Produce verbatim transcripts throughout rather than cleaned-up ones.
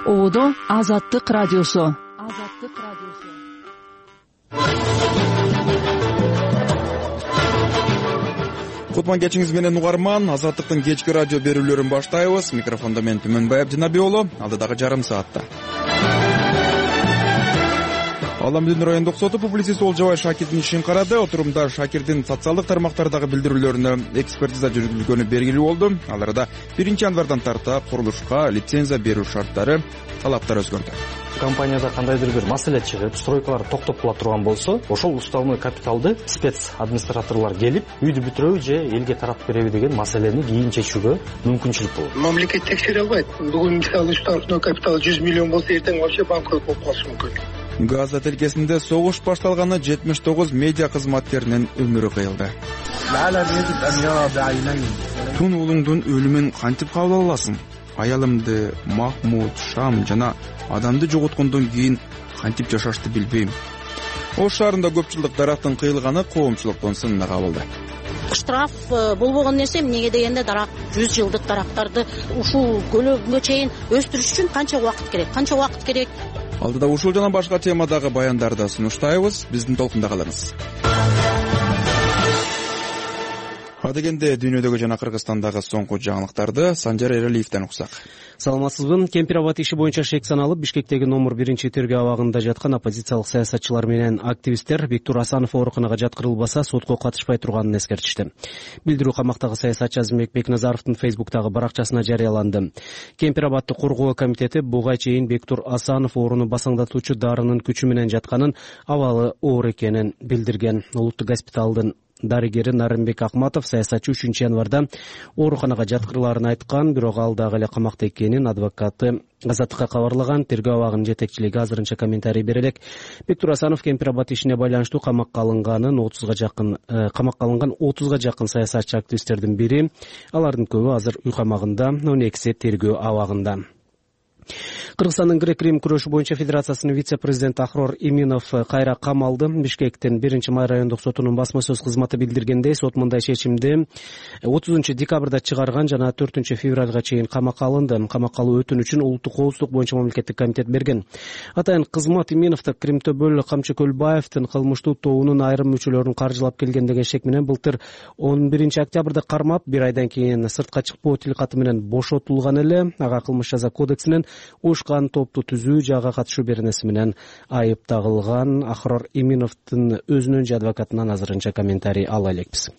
Оодо Азаттык радиосу. Азаттык радиосу. Кутман кечиңиз менен угарман. Азаттыктын кечки радио берүүлөрүн баштайбыз. Микрофондо мен Түмөнбай Абдинабий уулу. Алдыдагы жарым саатта Аламдын райондук соту публицист Олжобай Шакирдин ишин карады. Отурумда Шакирдин социалдык тармактардагы билдирүүлөрүнө экспертиза жүргүзүлгөнү белгилүү болду. Аларда биринчи январдан тарта курулушка лицензия берүү шарттары, талаптар өзгөрдү. Компанияда кандайдыр бир маселе чыгып, стройкалар токтотула турган болсо, ошол уставной капиталды спец администраторлор келип, үйдү бүтүрөбү же элге тарап береби деген маселени кийин чечүүгө мүмкүнчүлүк болот. Мамлекет текшере албайт. Бүгүн мисалы уставной капитал жүз миллион болсо, эртең вообще банкрот болуп калышы мүмкүн. Газа тилкесинде согуш башталганы жетимиш тогуз медиа кызматкеринин өмүрү кыйылды. Тун уулуңдун өлүмүн кантип кабыл аласың? Аялымды, Махмуд, Шам жана адамды жоготкондон кийин кантип жашашты билбейм. Ош шаарында көп жылдык дарактын кыйылганы коомчулуктун сынына кабылды. Штраф болбогон нерсе эмнеге дегенде дарак жүз жылдык дарактарды ушул көлөгүнгө чейин өстүрүш үчүн канча убакыт керек? Канча убакыт керек? Алдыда ушул жана башка темадагы баяндарды сунуштайбыз. Биздин толкунда калыңыз. Адегенде дүйнөдөгү жана Кыргызстандагы соңку жаңылыктарды Санжар Эралиевден уксак. Саламатсызбы. Кемпир-Абад иши боюнча шек саналып, Бишкектеги номер биринчи тергөө абагында жаткан оппозициялык саясатчылар менен активисттер Бектур Асанов ооруканага жаткырылбаса сотко катышпай турганын эскертишти. Билдирүү камактагы саясатчы Азимбек Бекназаровдун Фейсбуктагы баракчасына жарыяланды. Кемпир-Абадды коргоо комитети буга чейин Бектур Асанов ооруну басаңдатуучу дарынын күчү менен жатканын, абалы оор экенин билдирген. Улуттук госпиталдын дарыгери Нарымбек Акматов саясатчы үчүнчү январда ооруканага жаткырыларын айткан, бирок ал дагы эле камакта экенин адвокаты Азаттыкка кабарлаган. Тергөө абагынын жетекчилиги азырынча комментарий бере элек. Бектур Асанов Кемпир-Абад ишине байланыштуу камакка алынганын отузга жакын камакка алынган отузга жакын саясатчы активисттердин бири. Алардын көбү азыр үй камагында, он экиси тергөө абагында. Кыргызстандын грек-рим күрөшү боюнча федерациясынын вице-президенти Ахрор Иминов кайра камалды. Бишкектин биринчи май райондук сотунун басма сөз кызматы билдиргендей, сот мындай чечимди отузунчу декабрда чыгарган жана төртүнчү февралга чейин камакка алынды. Камакка алуу өтүнүчүн улуттук коопсуздук боюнча мамлекеттик комитет берген. Атайын кызмат Иминовду Кримтөбөл Камчыкөлбаевдин кылмыштуу тобунун айрым мүчөлөрүн каржылап келген деген шек менен былтыр он биринчи октябрда кармап, бир айдан кийин сыртка чыкпоо тилкаты менен бошотулган эле. Ага кылмыш жаза кодексинен ушкан топту түзүү, жага катышуу беренеси менен айып тагылган. Ахрор Иминовдун өзүнүн же адвокатынан азырынча комментарий ала элекпиз.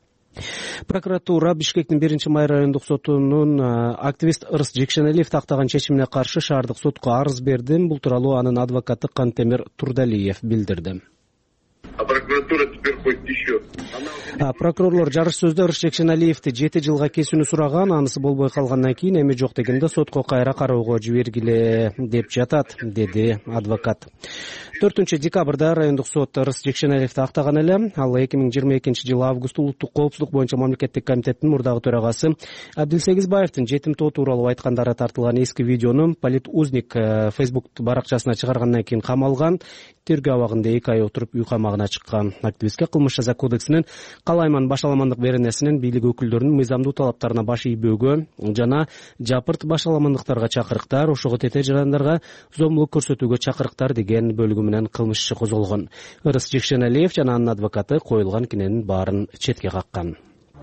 Прокуратура Бишкектин биринчи май райондук сотунун активист Ырыс Жекшенелиев тактаган чечимине каршы шаардык сотко арыз берди. Бул тууралуу анын адвокаты Кантемир Турдалиев билдирди. Прокуратура теперь хочет еще. Прокурорлор жарыш сөздө Ырыс Жекшенелиевди жети жылга кесүүнү сураган. Анысы болбой калгандан кийин эми жок дегенде сотко кайра кароого жибергиле деп жатат, деди адвокат. төртүнчү декабрда райондук сот Ырыс Жекшенелиевди актаган эле. Ал эки миң жыйырма экинчи жылы август улуттук коопсуздук боюнча мамлекеттик комитеттин мурдагы төрагасы Абдилсегизбаевдин жетим тоо тууралуу айткандары тартылган эски видеону Политузник Facebook баракчасына чыгаргандан кийин камалган. Тергөө абагында эки ай отуруп үй камагына чыккан. Активистке кылмыш жаза кодексинин калайман башаламандык беренесинин бийлик өкүлдөрүнүн мыйзамдуу талаптарына баш ийбөөгө жана жапырт башаламандыктарга чакырыктар, ошого тете жарандарга зомбулук көрсөтүүгө чакырыктар деген бөлүгү менен кылмыш иши козголгон. Ырыс Жекшенелиев жана анын адвокаты коюлган киненин баарын четке каккан.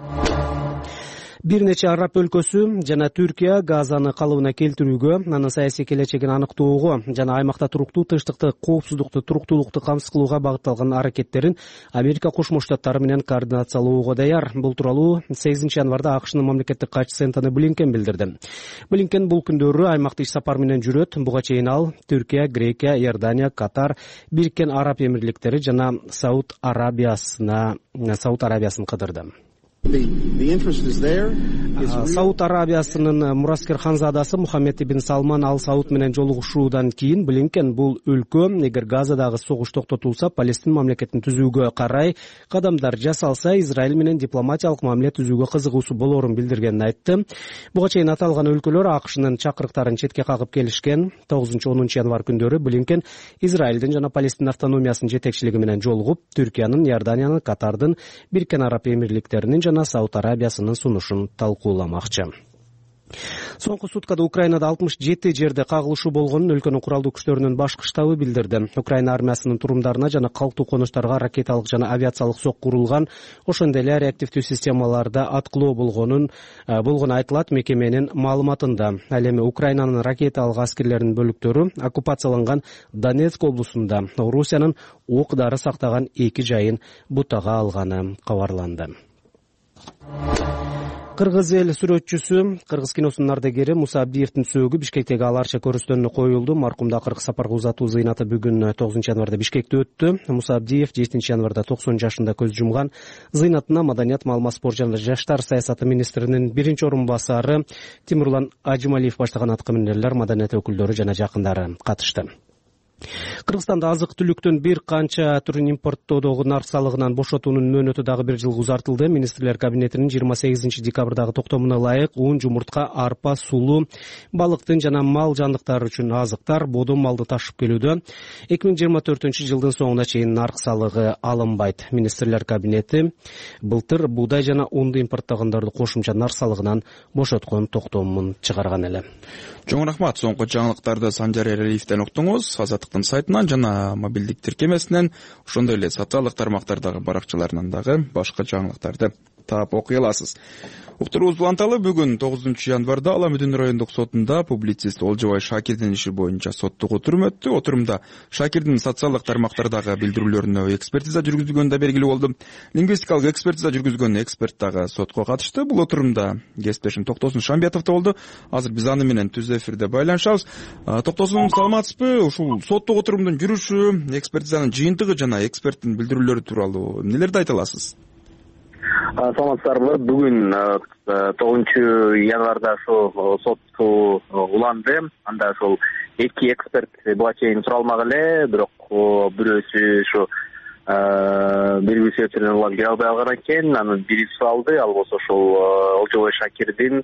Бир нече араб өлкөсү жана Түркия Газаны калыбына келтирүүгө, анын саясий келечегин аныктоого жана аймакта туруктуу тынчтыкты, коопсуздукту, туруктуулукту камсыз кылууга багытталган аракеттерин Америка Кошмо Штаттары менен координациялоого даяр. Бул тууралуу сегизинчи январда АКШнын мамлекеттик катчысы Энтони Блинкен билдирди. Блинкен бул күндөрү аймакта иш сапар менен жүрөт. Буга чейин ал Түркия, Грекия, Иордания, Катар, Бириккен Араб Эмирликтери жана Сауд Арабиясына Сауд Арабиясын кыдырды. Сауд Арабиясынын мураскер ханзадасы Мухаммед ибн Салман ал Сауд менен жолугушуудан кийин Блинкен бул өлкө эгер Газадагы согуш токтотулса, Палестин мамлекетин түзүүгө карай кадамдар жасалса, Израиль менен дипломатиялык мамиле түзүүгө кызыгуусу болорун билдиргенин айтты. Буга чейин аталган өлкөлөр АКШнын чакырыктарын четке кагып келишкен. тогузунчу онунчу январ күндөрү Блинкен Израилдин жана Палестин автономиясынын жетекчилиги менен жолугуп, Түркиянын, Иорданиянын, Катардын, Бириккен Араб Эмирликтеринин жана Сауд Арабиясынын сунушун талкууламакчы. Соңку суткада Украинада алтымыш жети жерде кагылышуу болгонун өлкөнүн куралдуу күчтөрүнүн башкы штабы билдирди. Украина армиясынын турумдарына жана калктуу конуштарга ракеталык жана авиациялык сокку урулган, ошондой эле реактивдүү системаларда аткылоо болгонун болгону айтылат мекеменин маалыматында. Ал эми Украинанын ракеталык аскерлеринин бөлүктөрү оккупацияланган Донецк облусунда Орусиянын ок-дары сактаган эки жайын бутага алганы кабарланды. Кыргыз эл сүрөтчүсү, кыргыз киносунун ардагери Муса Абдиевдин сөөгү Бишкектеги Ала Арча көрүстөнүнө коюлду. Маркумду акыркы сапарга узатуу зыйнаты бүгүн тогузунчу январда Бишкекте өттү. Муса Абдиев жетинчи январда токсон жашында көз жумган. Зыйнатына Маданият, маалымат, спорт жана жаштар саясаты министринин биринчи орун басары Тимурлан Ажималиев баштаган аткаминерлер, маданият өкүлдөрү жана жакындары катышты. Кыргызстанда азык-түлүктүн бир канча түрүн импорттоодогу нарк салыгынан бошотуунун мөөнөтү дагы бир жылга узартылды. Министрлер кабинетинин жыйырма сегизинчи декабрдагы токтомуна ылайык ун, жумуртка, арпа, сулуу, балыктын жана мал жандыктары үчүн азыктар, бодом малды ташып келүүдө эки миң жыйырма төртүнчү жылдын соңуна чейин нарк салыгы алынбайт. Министрлер кабинети былтыр буудай жана унду импорттогондорду кошумча нарк салыгынан бошоткон токтомун чыгарган эле. Чоң рахмат. Соңку жаңылыктарды Санжар Эралиевден уктуңуз. Азаттыктын сайтынан жана мобилдик тиркемесинен, ошондой эле социалдык тармактардагы баракчаларынан дагы башка жаңылыктарды таап окуй аласыз. Уктуруубузду уланталы. Бүгүн тогузунчу январда Ала Мүдүн райондук сотунда публицист Олжобай Шакирдин иши боюнча соттук отурум өттү. Отурумда Шакирдин социалдык тармактардагы билдирүүлөрүнө экспертиза жүргүзүлгөнү да белгилүү болду. Лингвистикалык экспертиза жүргүзгөн эксперт дагы сотко катышты. Бул отурумда кесиптешим Токтосун Шамбетов да болду. Азыр биз аны менен түз эфирде байланышабыз. Токтосун, саламатсызбы? Ушул соттук отурумдун жүрүшү, экспертизанын жыйынтыгы жана эксперттин билдирүүлөрү тууралуу эмнелерди айта аласыз? Саламатсыздарбы? Бүгүн тогузунчу январда ошо сот уланды. Анда ошол эки эксперт буга чейин суралмак эле, бирок бирөөсү ушу белгилүү себептерден улам келе албай калган экен. Анын бири суралды, ал болсо ошол Олжобай Шакирдин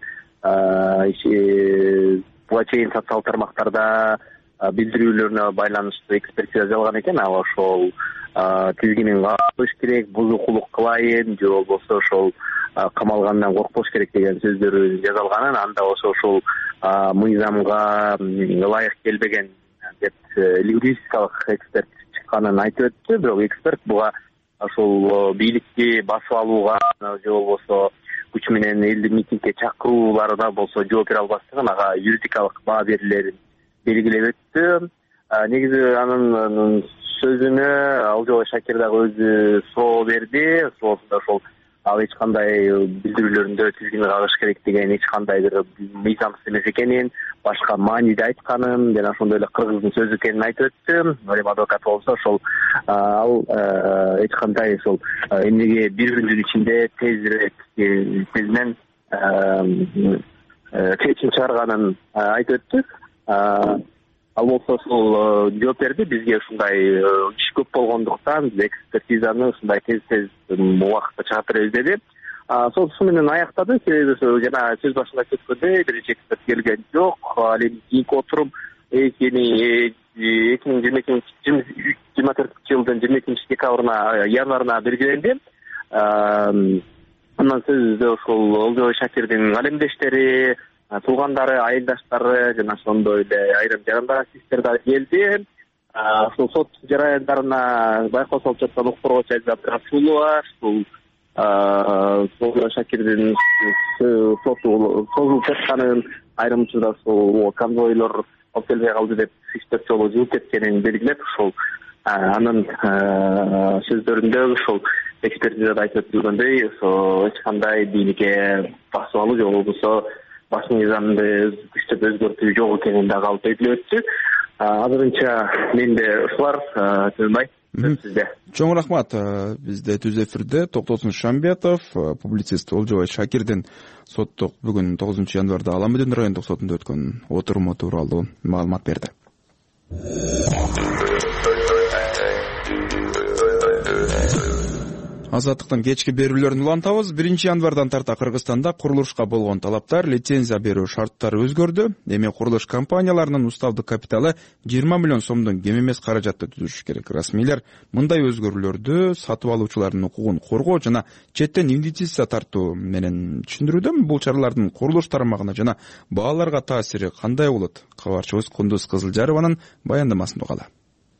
буга чейин социалдык тармактарда билдирүүлөрүнө байланыштуу экспертиза жалган экен. Ал ошол тизгинин калыш керек, бузукулук кылайын же болбосо ошол камалгандан коркпош керек деген сөздөрү жазалганын, анда ошо ошол мыйзамга ылайык келбеген деп лингвистикалык эксперт чыкканын айтып өттү. Бирок эксперт буга ошол бийликти басып алууга же болбосо күч менен элди митингге чакырууларына болсо жооп бере албастыгын, ага юридикалык баа берилерин белгилеп өттү. Негизи анын сөзүнө Олжобай Шакир дагы өзү суроо берди. Суроосунда ошол ал эч кандай билдирүүлөрүндө тизгини кагыш керек деген эч кандай бир мыйзамсыз эмес экенин, башка мааниде айтканын жана ошондой эле кыргыздын сөзү экенин айтып өттү. Эми адвокат болсо ошол ал эч кандай ошол эмнеге бир күндүн ичинде тезирээк тезинен чечим чыгарганын айтып өттү. Ал болсо ошол жооп берди. Бизге ушундай иш көп болгондуктан биз экспертизаны ушундай тез тез убакытта чыгарып беребиз деди. Сот ушу менен аяктады. Себеби жана сөз башында кеткөндөй биринчи эксперт келген жок. Ал эми кийинки отурум эки миң жыйырма төртүнчү жылдын жыйырма экинчи декабрына январына белгиленди. Андан сөзүбүздө ошол Олжобай Шакирдин алемдештери, туугандары, айылдаштары жана ошондой эле айрым жарандар активисттер да келди. Ушул сот жараяндарына байкосулуп жаткан укурга чейин ачуулар, ушул Олжобай Шакирдин соту созулуп жатканын, айрым учурда ушул конвойлор алып келбей калды деп үч төрт жолу жылып кеткенин белгилеп, ушул анын сөздөрүндө ушул экспертизада айтып өтүлгөндөй, ошо эч кандай бийликке басып алуу же болбосо баш мыйзамды күчтөп өзгөртүү жок экенин дагы алып белгилеп өттү. Азырынча менде ушулар, Төөнбай, сизде. Чоң рахмат. Бизде түз эфирде Токтосун Шамбетов, публицист Олжобай Шакирдин соттук бүгүн тогузунчу январда Ала Мүдүн райондук сотунда өткөн отуруму тууралуу маалымат берди. Азаттыктын кечки берүүлөрүн улантабыз. биринчи январдан тарта Кыргызстанда курулушка болгон талаптар, лицензия берүү шарттары өзгөрдү. Эми курулуш компанияларынын уставдык капиталы жыйырма миллион сомдон кем эмес каражатты түзүш керек. Расмийлер мындай өзгөрүүлөрдү сатып алуучулардын укугун коргоо жана четтен инвестиция тартуу менен түшүндүрүүдө. Бул чаралардын курулуш тармагына жана бааларга таасири кандай болот? Кабарчыбыз Кундуз Кызылжарованын баяндамасын угалы.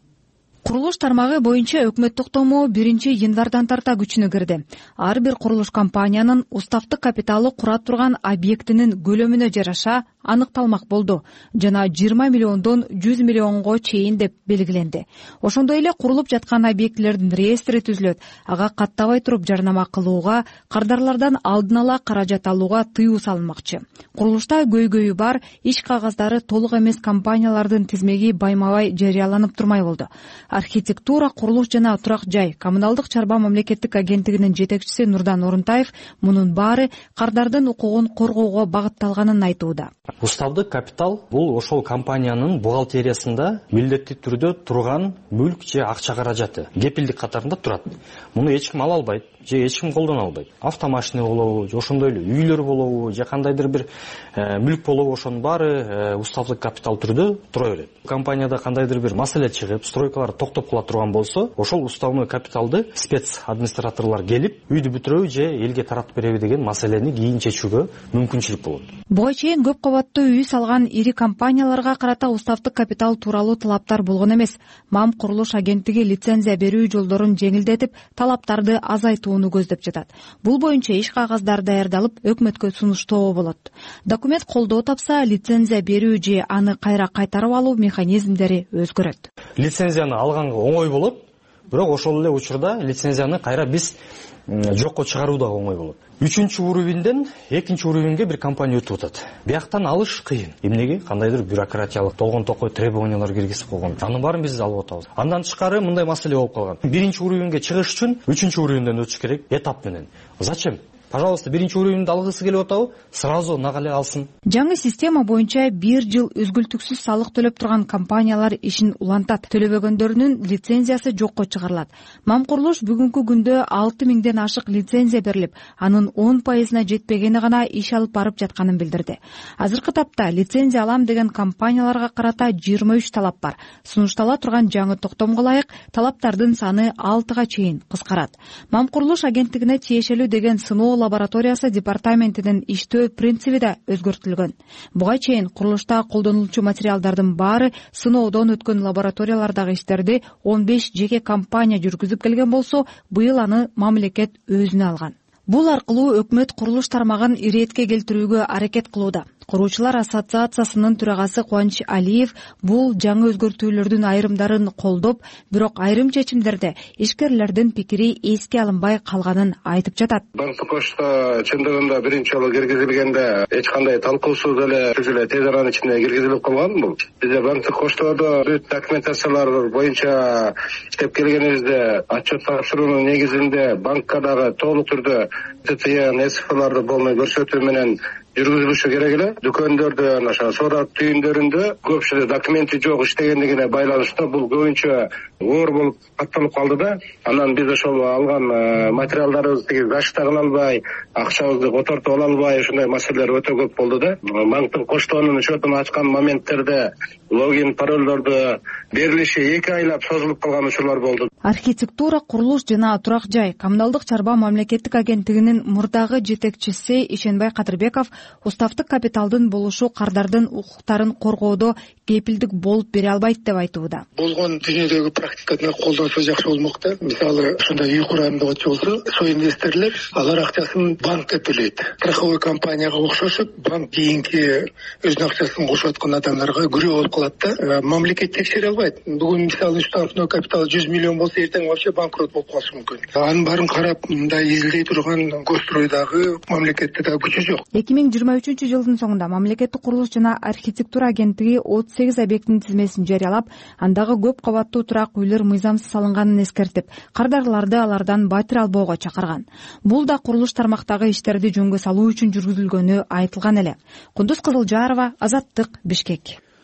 Курулуш тармагы боюнча өкмөт токтому биринчи январдан тарта күчүнө кирди. Ар бир курулуш компаниянын уставдык капиталы кура турган объектинин көлөмүнө жараша аныкталмак болду жана жыйырма миллиондон жүз миллионго чейин деп белгиленди. Ошондой эле курулуп жаткан объектилердин реестри түзүлөт. Ага каттабай туруп жарнама кылууга, кардарлардан алдын ала каражат алууга тыюу салынмакчы. Курулушта көйгөйү бар, иш кагаздары толук эмес компаниялардын тизмеги байма-бай жарыяланып турмай болду. Архитектура, курулуш жана турак жай коммуналдык чарба мамлекеттик агенттигинин жетекчиси Нурдан Орунтаев мунун баары кардардын укугун коргоого багытталганын айтууда. Уставдык капитал бул ошол компаниянын бухгалтериясында милдеттүү түрдө турган мүлк же акча каражаты кепилдик катарында турат. Муну эч ким ала албайт же эч ким колдоно албайт. Автомашина болобу, же ошондой эле үйлөр болобу, же кандайдыр бир мүлк болобу, ошонун баары уставдык капитал түрдө тура берет. Компанияда кандайдыр бир маселе чыгып, стройкалар токтоп кала турган болсо, ошол уставной капиталды спец администраторлор келип, үйдү бүтүрөбү же элге таратып береби деген маселени кийин чечүүгө мүмкүнчүлүк болот. Буга чейин көп кабаттуу үй салган ири компанияларга карата уставдык капитал тууралуу талаптар болгон эмес. МАМ курулуш агенттиги лицензия берүү жолдорун жеңилдетип, талаптарды азайтууну көздөп жатат. Бул боюнча иш кагаздар даярдалып, өкмөткө сунуштоо болот. Документ колдоо тапса, лицензия берүү же аны кайра кайтарып алуу механизмдери өзгөрөт. Лицензияны алганга оңой болот, бирок ошол эле учурда лицензияны кайра биз жокко чыгаруу дагы оңой болот. Үчүнчү уровеньден экинчи уровеньге бир компания өтүп атат. Бияктан алыш кыйын. Эмнеге? Кандайдыр бюрократиялык толгон токой требованиялар киргизип койгон. Анын баарын биз алып атабыз. Андан тышкары мындай маселе болуп калган. Биринчи уровеньге чыгыш үчүн үчүнчү уровеньден өтүш керек этап менен. Зачем? Пожалуйста, биринчи уровеньди алгысы келип атабы? Сразу нага эле алсын. Жаңы система боюнча бир жыл үзгүлтүксүз салык төлөп турган компаниялар ишин улантат. Төлөбөгөндөрүнүн лицензиясы жокко чыгарылат. МАМ курулуш бүгүнкү күндө алты миңден ашык лицензия берилип, анын он пайызына жетпегени гана иш алып барып жатканын билдирди. Азыркы тапта лицензия алам деген компанияларга карата жыйырма үч талап бар. Сунуштала турган жаңы токтомго ылайык талаптардын саны алтыга чейин кыскарат. МАМ курулуш агенттигине тиешелүү деген сыноо лабораториясы департаментинин иштөө принциби да өзгөртүлгөн. Буга чейин курулушта колдонулчу материалдардын баары сыноодон өткөн лабораториялардагы иштерди он беш жеке компания жүргүзүп келген болсо, быйыл аны мамлекет өзүнө алган. Бул аркылуу өкмөт курулуш тармагын иретке келтирүүгө аракет кылууда. Куруучулар ассоциациясынын төрагасы Кубаныч Алиев бул жаңы өзгөртүүлөрдүн айрымдарын колдоп, бирок айрым чечимдерде ишкерлердин пикири эске алынбай калганын айтып жатат. Банктык кошто чындыгында биринчи жолу киргизилгенде эч кандай талкуусуз эле түз эле тез аранын ичинде киргизилип калган бул. Бизде банктык коштодо бүт документациялар боюнча иштеп келгенибизде отчет тапшыруунун негизинде банкка дагы толук түрдө ТЦЯ, НСФларды болмой көрсөтүү менен жүргүзүлүшү керек эле. Дүкөндөрдө, ошо соода түйүндөрүндө көпчүлүк документи жок иштегендигине байланыштуу бул көбүнчө оор болуп катталып калды да. Анан биз ошол алган материалдарыбызды гашта кыла албай, акчабызды котортуп ала албай, ушундай маселелер өтө көп болду да. Банктын коштоонун счетун ачкан моменттерде логин, паролдорду берилиши эки айлап созулуп калган учурлар болду. Архитектура, курулуш жана турак жай коммуналдык чарба мамлекеттик агенттигинин мурдагы жетекчиси Ишенбай Кадырбеков уставдык капиталдын болушу кардардын укуктарын коргоодо кепилдик болуп бере албайт деп айтууда. Болгон дүйнөдөгү практиканы колдонсо жакшы болмок да. Мисалы, ушундай үй курам деп болсо, со инвесторлор алар акчасын банкка төлөйт. Страховой компанияга окшошуп, банк кийинки өзүнүн акчасын кошуп аткан адамдарга күрөө болуп калат да. Мамлекет текшере албайт. Бүгүн мисалы уставной капитал жүз миллион болсо, эртең вообще банкрот болуп калышы мүмкүн. Анын баарын карап, мындай изилдей турган госстройдагы мамлекетте да күчү жок. эки миң жыйырма үчүнчү жылдын соңунда мамлекеттик курулуш жана архитектура агенттиги отуз сегиз объекттин тизмесин жарыялап, андагы көп кабаттуу турак үйлөр мыйзамсыз салынганын эскертип, кардарларды алардан батир албоого чакырган. Бул да курулуш тармактагы иштерди жөнгө салуу үчүн жүргүзүлгөнү айтылган эле. Кундуз Кызылжарова, Азаттык, Бишкек.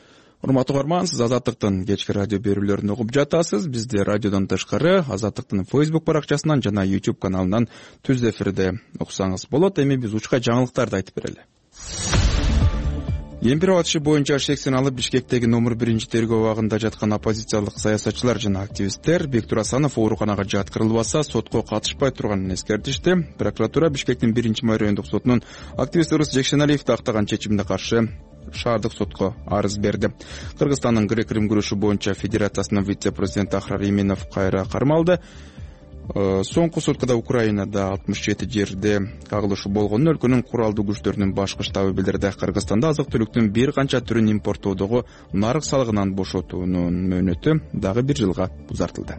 Урматтуу угарман, сиз Азаттыктын кечки радио берүүлөрүн угуп жатасыз. Бизди радиодон тышкары Азаттыктын Facebook баракчасынан жана YouTube каналынан түз эфирде уксаңыз болот. Эми биз учка жаңылыктарды айтып берели. Кемпиров атышы боюнча шексен алып Бишкектеги номер биринчи тергөө абагында жаткан оппозициялык саясатчылар жана активисттер Бектур Асанов ооруканага жаткырылбаса сотко катышпай турганын эскертишти. Прокуратура Бишкектин биринчи май райондук сотунун активист Ырыс Жекшеналиевди актаган чечимине каршы шаардык сотко арыз берди. Кыргызстандын грек-рим күрөшү боюнча федерациясынын вице-президенти Ахрар Именов кайра кармалды. Соңку суткада Украинада алтымыш жети жерде кагылышы болгонун өлкөнүн куралдуу күчтөрүнүн башкы штабы билдирди. Кыргызстанда азык-түлүктүн бир канча түрүн импорттоодогу нарык салыгынан бошотуунун мөөнөтү дагы бир жылга узартылды.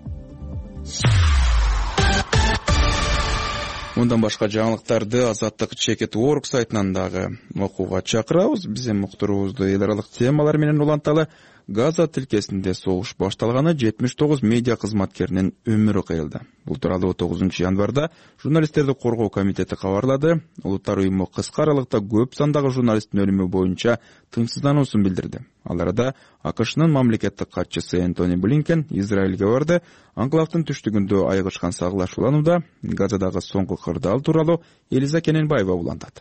Мындан башка жаңылыктарды Азаттык Чекет Орг сайтынан дагы окууга чакырабыз. Биздин уктуруубузду эл аралык темалар менен уланталы. Газа тилкесинде согуш башталганы жетимиш тогуз медиа кызматкеринин өмүрү кыйылды. Бул тууралуу тогузунчу январда журналисттерди коргоо комитети кабарлады. Улуттар уюму кыска аралыкта көп сандагы журналисттин өлүмү боюнча тынчсыздануусун билдирди. Ал арада АКШнын мамлекеттик катчысы Энтони Блинкен Израилге барды. Анклавдын түштүгүндө айгышкан саглашууланууда Газадагы соңку кырдаал тууралуу Элиза Кененбаева улантат.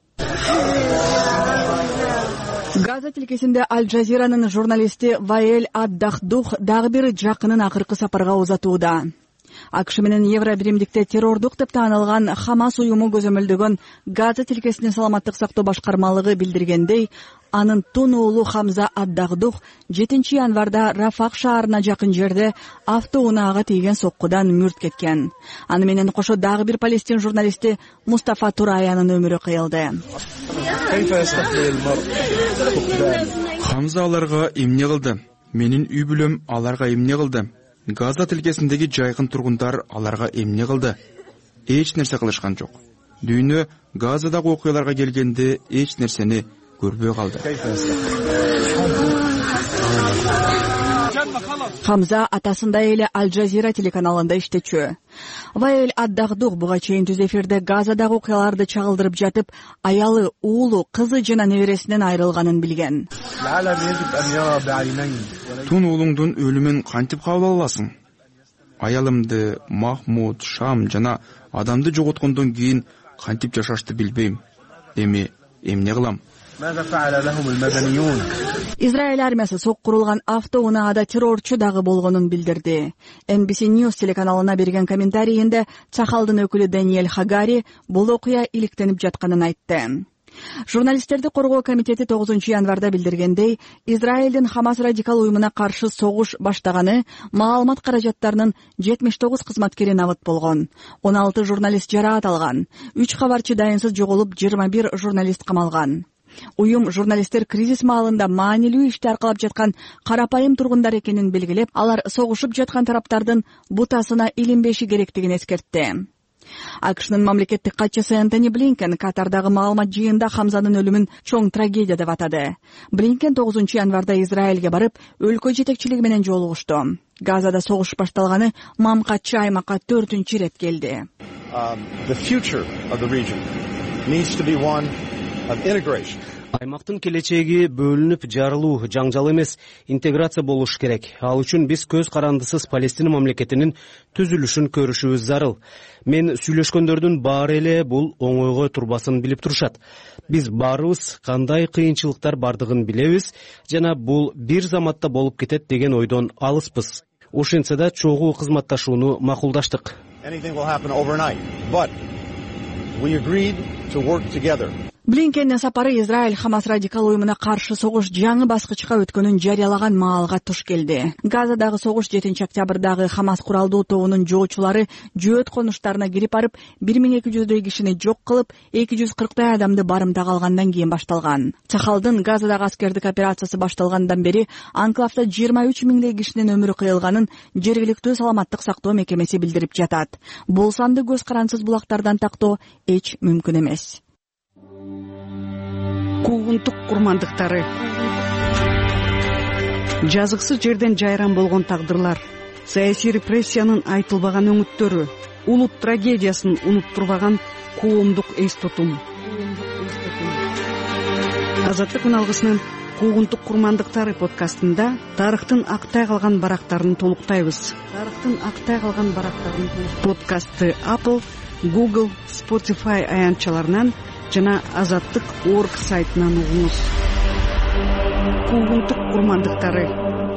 Газа тилкесинде Аль-Джазиранын журналисти Ваэль ад-Дахдух дагы бир жакынын акыркы сапарга узатууда. АКШ менен Евро биримдикте террордук деп таанылган Хамас уюму көзөмөлдөгөн Газа тилкесинин саламаттык сактоо башкармалыгы билдиргендей, анын тун уулу Хамза ад-Дахдух жетинчи январда Рафах шаарына жакын жерде автоунаага тийген соккудан мүрт кеткен. Аны менен кошо дагы бир палестин журналисти Мустафа Тураянын өмүрү кыйылды. Хамза аларга эмне кылды? Менин үй бүлөм аларга эмне кылды? Газа тилкесиндеги жайкын тургундар аларга эмне кылды? Эч нерсе кылышкан жок. Дүйнө Газадагы окуяларга келгенде эч нерсени көрбөй калды. Хамза атасындай эле Аль-Джазира телеканалында иштечү. Ваэль ад-Дахдух буга чейин түз эфирде Газадагы окуяларды чагылдырып жатып, аялы, уулу, кызы жана небересинен айрылганын билген. Тун уулуңдун өлүмүн кантип кабыл аласың? Аялымды, Махмуд, Шам жана адамды жоготкондон кийин кантип жашашты билбейм. Эми эмне кылам? Израиль армиясы соккурулган автоунаада террорчу дагы болгонун билдирди. Эн Би Си News телеканалына берген комментарийинде Цахалдын өкүлү Даниэль Хагари бул окуя иликтенип жатканын айтты. Журналисттерди коргоо комитети тогузунчу январда билдиргендей, Израилдин Хамас радикал уюмуна каршы согуш баштаганы маалымат каражаттарынын жетимиш тогуз кызматкери набыт болгон. он алты журналист жараат алган. үч кабарчы дайынсыз жоголуп, жыйырма бир журналист камалган. Уюм журналисттер кризис маалында маанилүү ишти аркалап жаткан карапайым тургундар экенин белгилеп, алар согушуп жаткан тараптардын бутасына илинбеши керектигин эскертти. АКШнын мамлекеттик катчысы Энтони Блинкен Катардагы маалымат жыйында Хамзанын өлүмүн чоң трагедия деп атады. Блинкен тогузунчу январда Израилге барып, өлкө жетекчилиги менен жолугушту. Газада согуш башталганы мамкатчы аймакка төртүнчү ирет келди. Аймактын келечеги бөлүнүп жарылуу, жаңжал эмес, интеграция болуш керек. Ал үчүн биз көз карандысыз Палестина мамлекетинин түзүлүшүн көрүшүбүз зарыл. Мен сүйлөшкөндөрдүн баары эле бул оңойго турбасын билип турушат. Биз баарыбыз кандай кыйынчылыктар бардыгын билебиз жана бул бир заматта болуп кетет деген ойдон алыспыз. Ошентсе да чогуу кызматташууну макулдаштык. Блинкендин сапары Израиль Хамас радикал уюмуна каршы согуш жаңы баскычка өткөнүн жарыялаган маалга туш келди. Газадагы согуш жетинчи октябрдагы Хамас куралдуу тобунун жоочулары жөөт конуштарына кирип барып, бир миң эки жүздөй кишини жок кылып, эки жүз кырктай адамды барымтага алгандан кийин башталган. Цахалдын Газадагы аскердик операциясы башталгандан бери анклавда жыйырма үч миңдей кишинин өмүрү кыйылганын жергиликтүү саламаттык сактоо мекемеси билдирип жатат. Бул санды көз карансыз булактардан тактоо эч мүмкүн эмес. Куугунтук курмандыктары, жазыксыз жерден жайран болгон тагдырлар, саясий репрессиянын айтылбаган өңүттөрү, улут трагедиясын унуттурбаган коомдук эс тутум. Азаттык үналгысынын куугунтук курмандыктары подкастында тарыхтын актай калган барактарын толуктайбыз. Тарыхтын актай калган барактарын подкастты Apple, Google, Spotify аянтчаларынан жана азаттык точка орг сайтынан угуңуз. Куугунтук курмандыктары.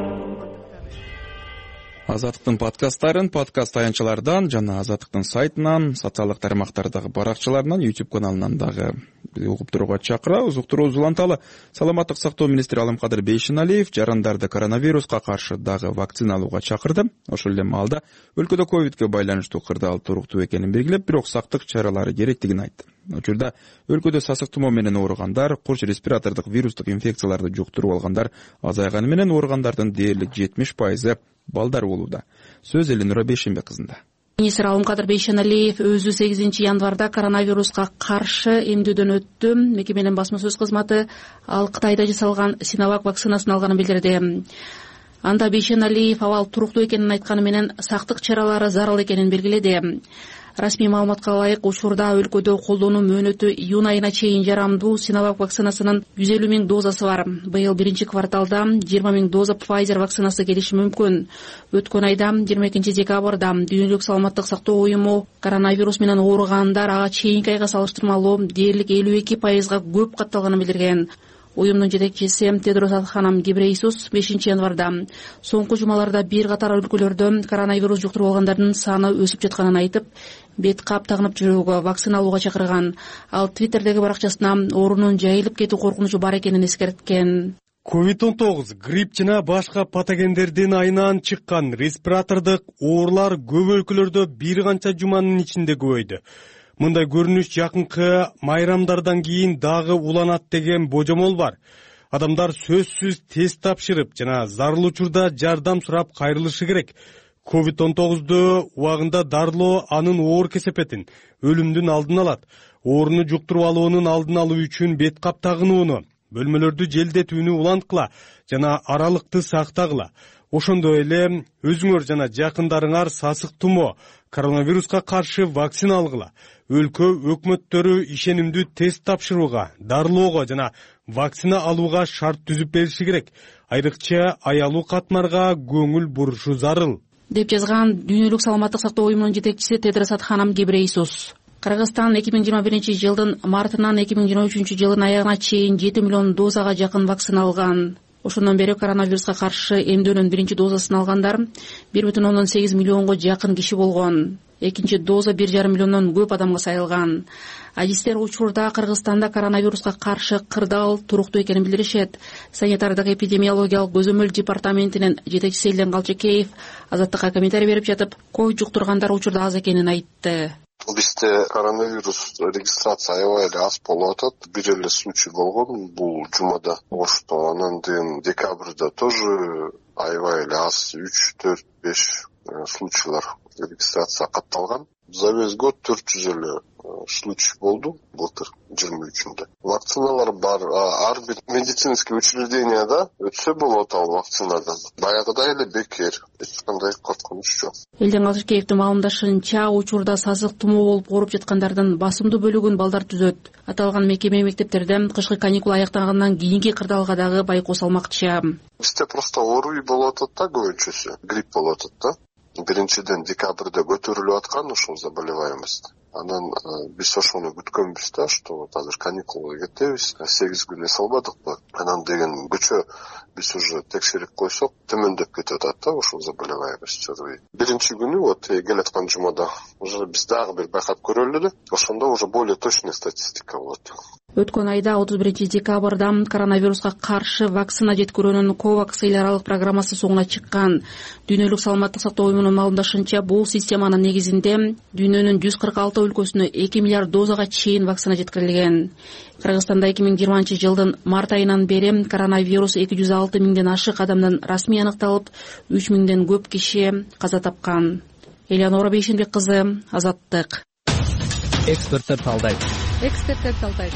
Азаттыктын подкасттарын подкаст аянтчалардан жана Азаттыктын сайтынан, социалдык тармактардагы баракчаларынан, YouTube каналынан дагы угуп турууга чакырабыз. Уктуруубуз уланталы. Саламаттык сактоо министри Алымкадыр Бейшеналиев жарандарды коронавируска каршы дагы вакцина алууга чакырды. Ошол эле маалда өлкөдө ковидке байланыштуу кырдаал туруктуу экенин белгилеп, бирок сактык чаралары керектигин айтты. Учурда өлкөдө сасык тумоо менен ооругандар, курч респиратордук вирустук инфекцияларды жуктуруп алгандар азайганы менен ооругандардын дээрлик жетимиш пайызы балдар болууда. Сөз Элинура Бейшенбек кызында. Министр Алымкадыр Бейшеналиев өзү сегизинчи январда коронавируска каршы эмдөөдөн өттү. Мекеменин басма сөз кызматы ал Кытайда жасалган Синовак вакцинасын алганын билдирди. Анда Бейшеналиев абал туруктуу экенин айтканы менен сактык чаралары зарыл экенин белгиледи. Расмий маалыматка ылайык, учурда өлкөдө колдонуу мөөнөтү июнь айына чейин жарамдуу Синовак вакцинасынын жүз элүү миң дозасы бар. Быйыл биринчи кварталда жыйырма миң доза Pfizer вакцинасы келиши мүмкүн. Өткөн айда жыйырма экинчи декабрда Дүйнөлүк саламаттык сактоо уюму коронавирус менен ооругандар ага чейинки айга салыштырмалуу дээрлик элүү эки пайызга көп катталганын билдирген. Уюмдун жетекчиси Тедрос Адханам Гебрейсус бешинчи январда соңку жумаларда бир катар өлкөлөрдө коронавирус жуктуруп алгандардын саны өсүп жатканын айтып, бет кап тагынып жүрүүгө, вакцина алууга чакырган. Ал Твиттердеги баракчасына оорунун жайылып кетүү коркунучу бар экенин эскерткен. ковид он тогуз, грипп жана башка патогендердин айынан чыккан респиратордук оорулар көп өлкөлөрдө бир канча жуманын ичинде көбөйдү. Мындай көрүнүш жакынкы майрамдардан кийин дагы уланат деген божомол бар. Адамдар сөзсүз тест тапшырып жана зарыл учурда жардам сурап кайрылышы керек. ковид он тогузду убагында дарылоо анын оор кесепетин, өлүмдүн алдын алат. Ооруну жуктуруп алуунун алдын алуу үчүн бет кап тагынууну, бөлмөлөрдү желдетүүнү уланткыла жана аралыкты сактагыла. Ошондой эле өзүңөр жана жакындарыңар сасык тумоо, коронавируска каршы вакцина алгыла. Өлкө өкмөттөрү ишенимдүү тест тапшырууга, дарылоого жана вакцина алууга шарт түзүп бериши керек. Айрыкча аялуу катмарга көңүл бурушу зарыл, деп жазган Дүйнөлүк саламаттык сактоо уюмунун жетекчиси Тедрос Адханам Гебрейсус. Кыргызстан эки миң жыйырма биринчи жылдын мартынан эки миң жыйырма үчүнчү жылдын аягына чейин жети миллион дозага жакын вакцина алган. Ошондон бери коронавируска каршы эмдөөнүн биринчи дозасын алгандар бир бүтүн ондон сегиз миллионго жакын киши болгон. Экинчи доза бир жарым миллиондон көп адамга сайылган. Адистер учурда Кыргызстанда коронавируска каршы кырдаал туруктуу экенин билдиришет. Санитардык эпидемиологиялык көзөмөл департаментинин жетекчиси Элден Калчекеев Азаттыкка комментарий берип жатып, ковид жуктургандар учурда аз экенин айтты. Бизде коронавирус регистрация аябай эле аз болуп атат. Бир эле случай болгон бул жумада. Ошто анан кийин декабрда тоже аябай эле аз үч төрт беш случайлар регистрация катталган. За весь год төрт жүз эле случай болду былтыр жыйырма үчүндө. Вакциналар бар, ар бир медицинский учрежденияда өтсө болот ал вакцинадан. Баягыдай эле бекер, эч кандай коркунуч жок. Элден Калчекеевдин маалымдашынча, учурда сасык тумоо болуп ооруп жаткандардын басымдуу бөлүгүн балдар түзөт. Аталган мекеме мектептерде кышкы каникул аяктагандан кийинки кырдаалга дагы байкоо салмакчы. Бизде просто ооруй болуп атат да, көбүнчөсү грипп болуп атат да. Биринчиден декабрда көтөрүлүп аткан ошол заболеваемость. Анан биз ошону күткөнбүз да, что вот азыр каникулга кетебиз, сегиз күн эс албадыкпы. Анан деген көчө биз уже текшерип койсок, төмөндөп кетип атат да ошол заболеваемость. Биринчи күнү вот келаткан жумада уже биз дагы бир байкап көрөлү эле. Ошондо уже более точный статистика болот. Өткөн айда отуз биринчи декабрда коронавируска каршы вакцина жеткирүүнүн ковакс эл аралык программасы соңуна чыккан. Дүйнөлүк саламаттык сактоо уюмунун маалымдашынча, бул системанын негизинде дүйнөнүн жүз кырк алты өлкөсүнө эки миллиард дозага чейин вакцина жеткирилген. Кыргызстанда эки миң жыйырманчы жылдын март айынан бери коронавирус эки жүз алты миңден ашык адамдан расмий аныкталып, үч миңден көп киши каза тапкан. Элинура Бейшенбек кызы, Азаттык. Эксперттер талдайт. Эксперттер талдайт.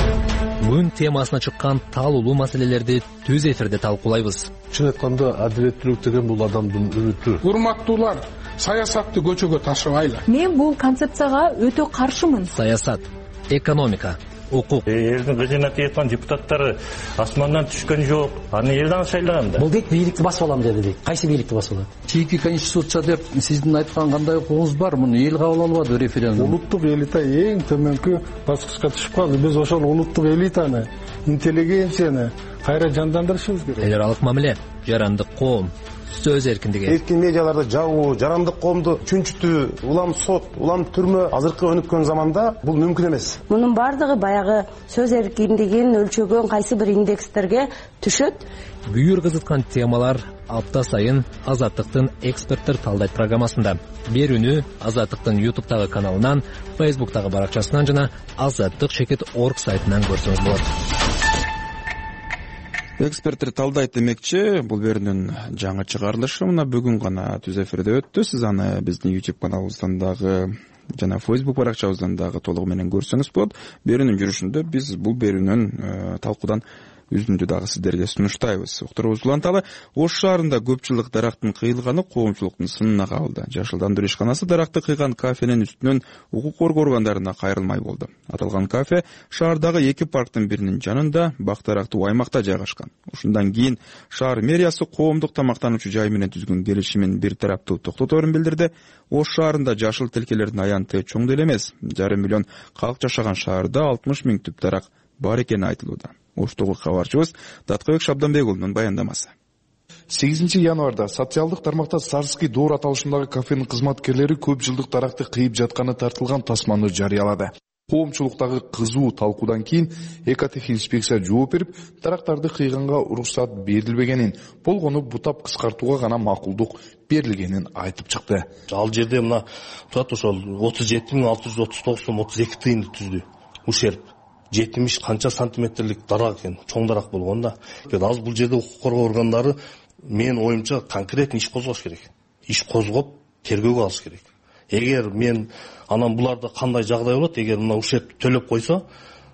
Бүгүн темасына чыккан таалуулуу маселелерди түз эфирде талкуулайбыз. Чын айтканда адилеттүүлүк деген бул адамдын үмүтү. Урматтуулар, саясатты көчөгө ташыбайлы. Мен бул концепцияга өтө каршымын. Саясат, экономика, укук. Элдин кыжына тийип аткан депутаттары асмандан түшкөн жок. Аны элдин шайлаган да. Бул дейт бийликти басып алам деди дейт. Кайсы бийликти басып алат? Чийки конституция деп сиздин айткан кандай укугуңуз бар? Муну эл кабыл албады референдум. Улуттук элита эң төмөнкү баскычка түшүп калды. Биз ошол улуттук элитаны, интеллигенцияны кайра жандандырышыбыз керек. Эл аралык мамиле, жарандык коом, сөз эркиндиги. Эркин медиаларды жабуу, жарандык коомду чүнчүтүү, улам сот, улам түрмө азыркы өнүккөн заманда бул мүмкүн эмес. Мунун бардыгы баягы сөз эркиндигин өлчөгөн кайсы бир индекстерге түшөт. Бүйүр кызыткан темалар апта сайын Азаттыктын эксперттер талдайт программасында. Берүүнү Азаттыктын ютубтагы каналынан, фейсбуктагы баракчасынан жана азаттык чекит точка орг сайтынан көрсөңүз болот. Эксперттер талдайт демекчи, бул берүүнүн жаңы чыгарылышы мына бүгүн гана түз эфирде өттү. Сиз аны биздин YouTube каналыбыздан дагы жана Facebook баракчабыздан дагы толугу менен көрсөңүз болот. Берүүнүн жүрүшүндө биз бул берүүнүн талкуудан үзүндү дагы сиздерге сунуштайбыз. Уктуруубуз уланталы. Ош шаарында көп жылдык дарактын кыйылганы коомчулуктун сынына кабылды. Жашылдандыруу ишканасы даракты кыйган кафенин үстүнөн укук коргоо органдарына кайрылмай болду. Аталган кафе шаардагы эки парктын биринин жанында, бак дарактуу аймакта жайгашкан. Ушундан кийин шаар мэриясы коомдук тамактануучу жай менен түзгөн келишимин бир тараптуу токтоторун билдирди. Ош шаарында жашыл тилкелердин аянты чоң деле эмес. Жарым миллион калк жашаган шаарда алтымыш миң түп дарак бар экени айтылууда. Оштогу кабарчыбыз Даткыбек Шабданбек уулунун баяндамасы. сегизинчи январда социалдык тармакта Сарский доор аталышындагы кафенин кызматкерлери көп жылдык даракты кыйып жатканы тартылган тасманы жарыялады. Коомчулуктагы кызуу талкуудан кийин экотехинспекция жооп берип, дарактарды кыйганга уруксат берилбегенин, болгону бутап кыскартууга гана макулдук берилгенин айтып чыкты. Ал жерде мына турат ошол отуз жети миң алты жүз отуз тогуз сом отуз эки тыйынды түздү. Ушерп жетимиш канча сантиметрлик дарак экен, чоң дарак болгон да. Азыр бул жерде укук коргоо органдары мен оюмча конкретный иш козгош керек. Иш козгоп, тергөөгө алыш керек. Эгер мен анан буларда кандай жагдай болот, эгер мына ушерп төлөп койсо,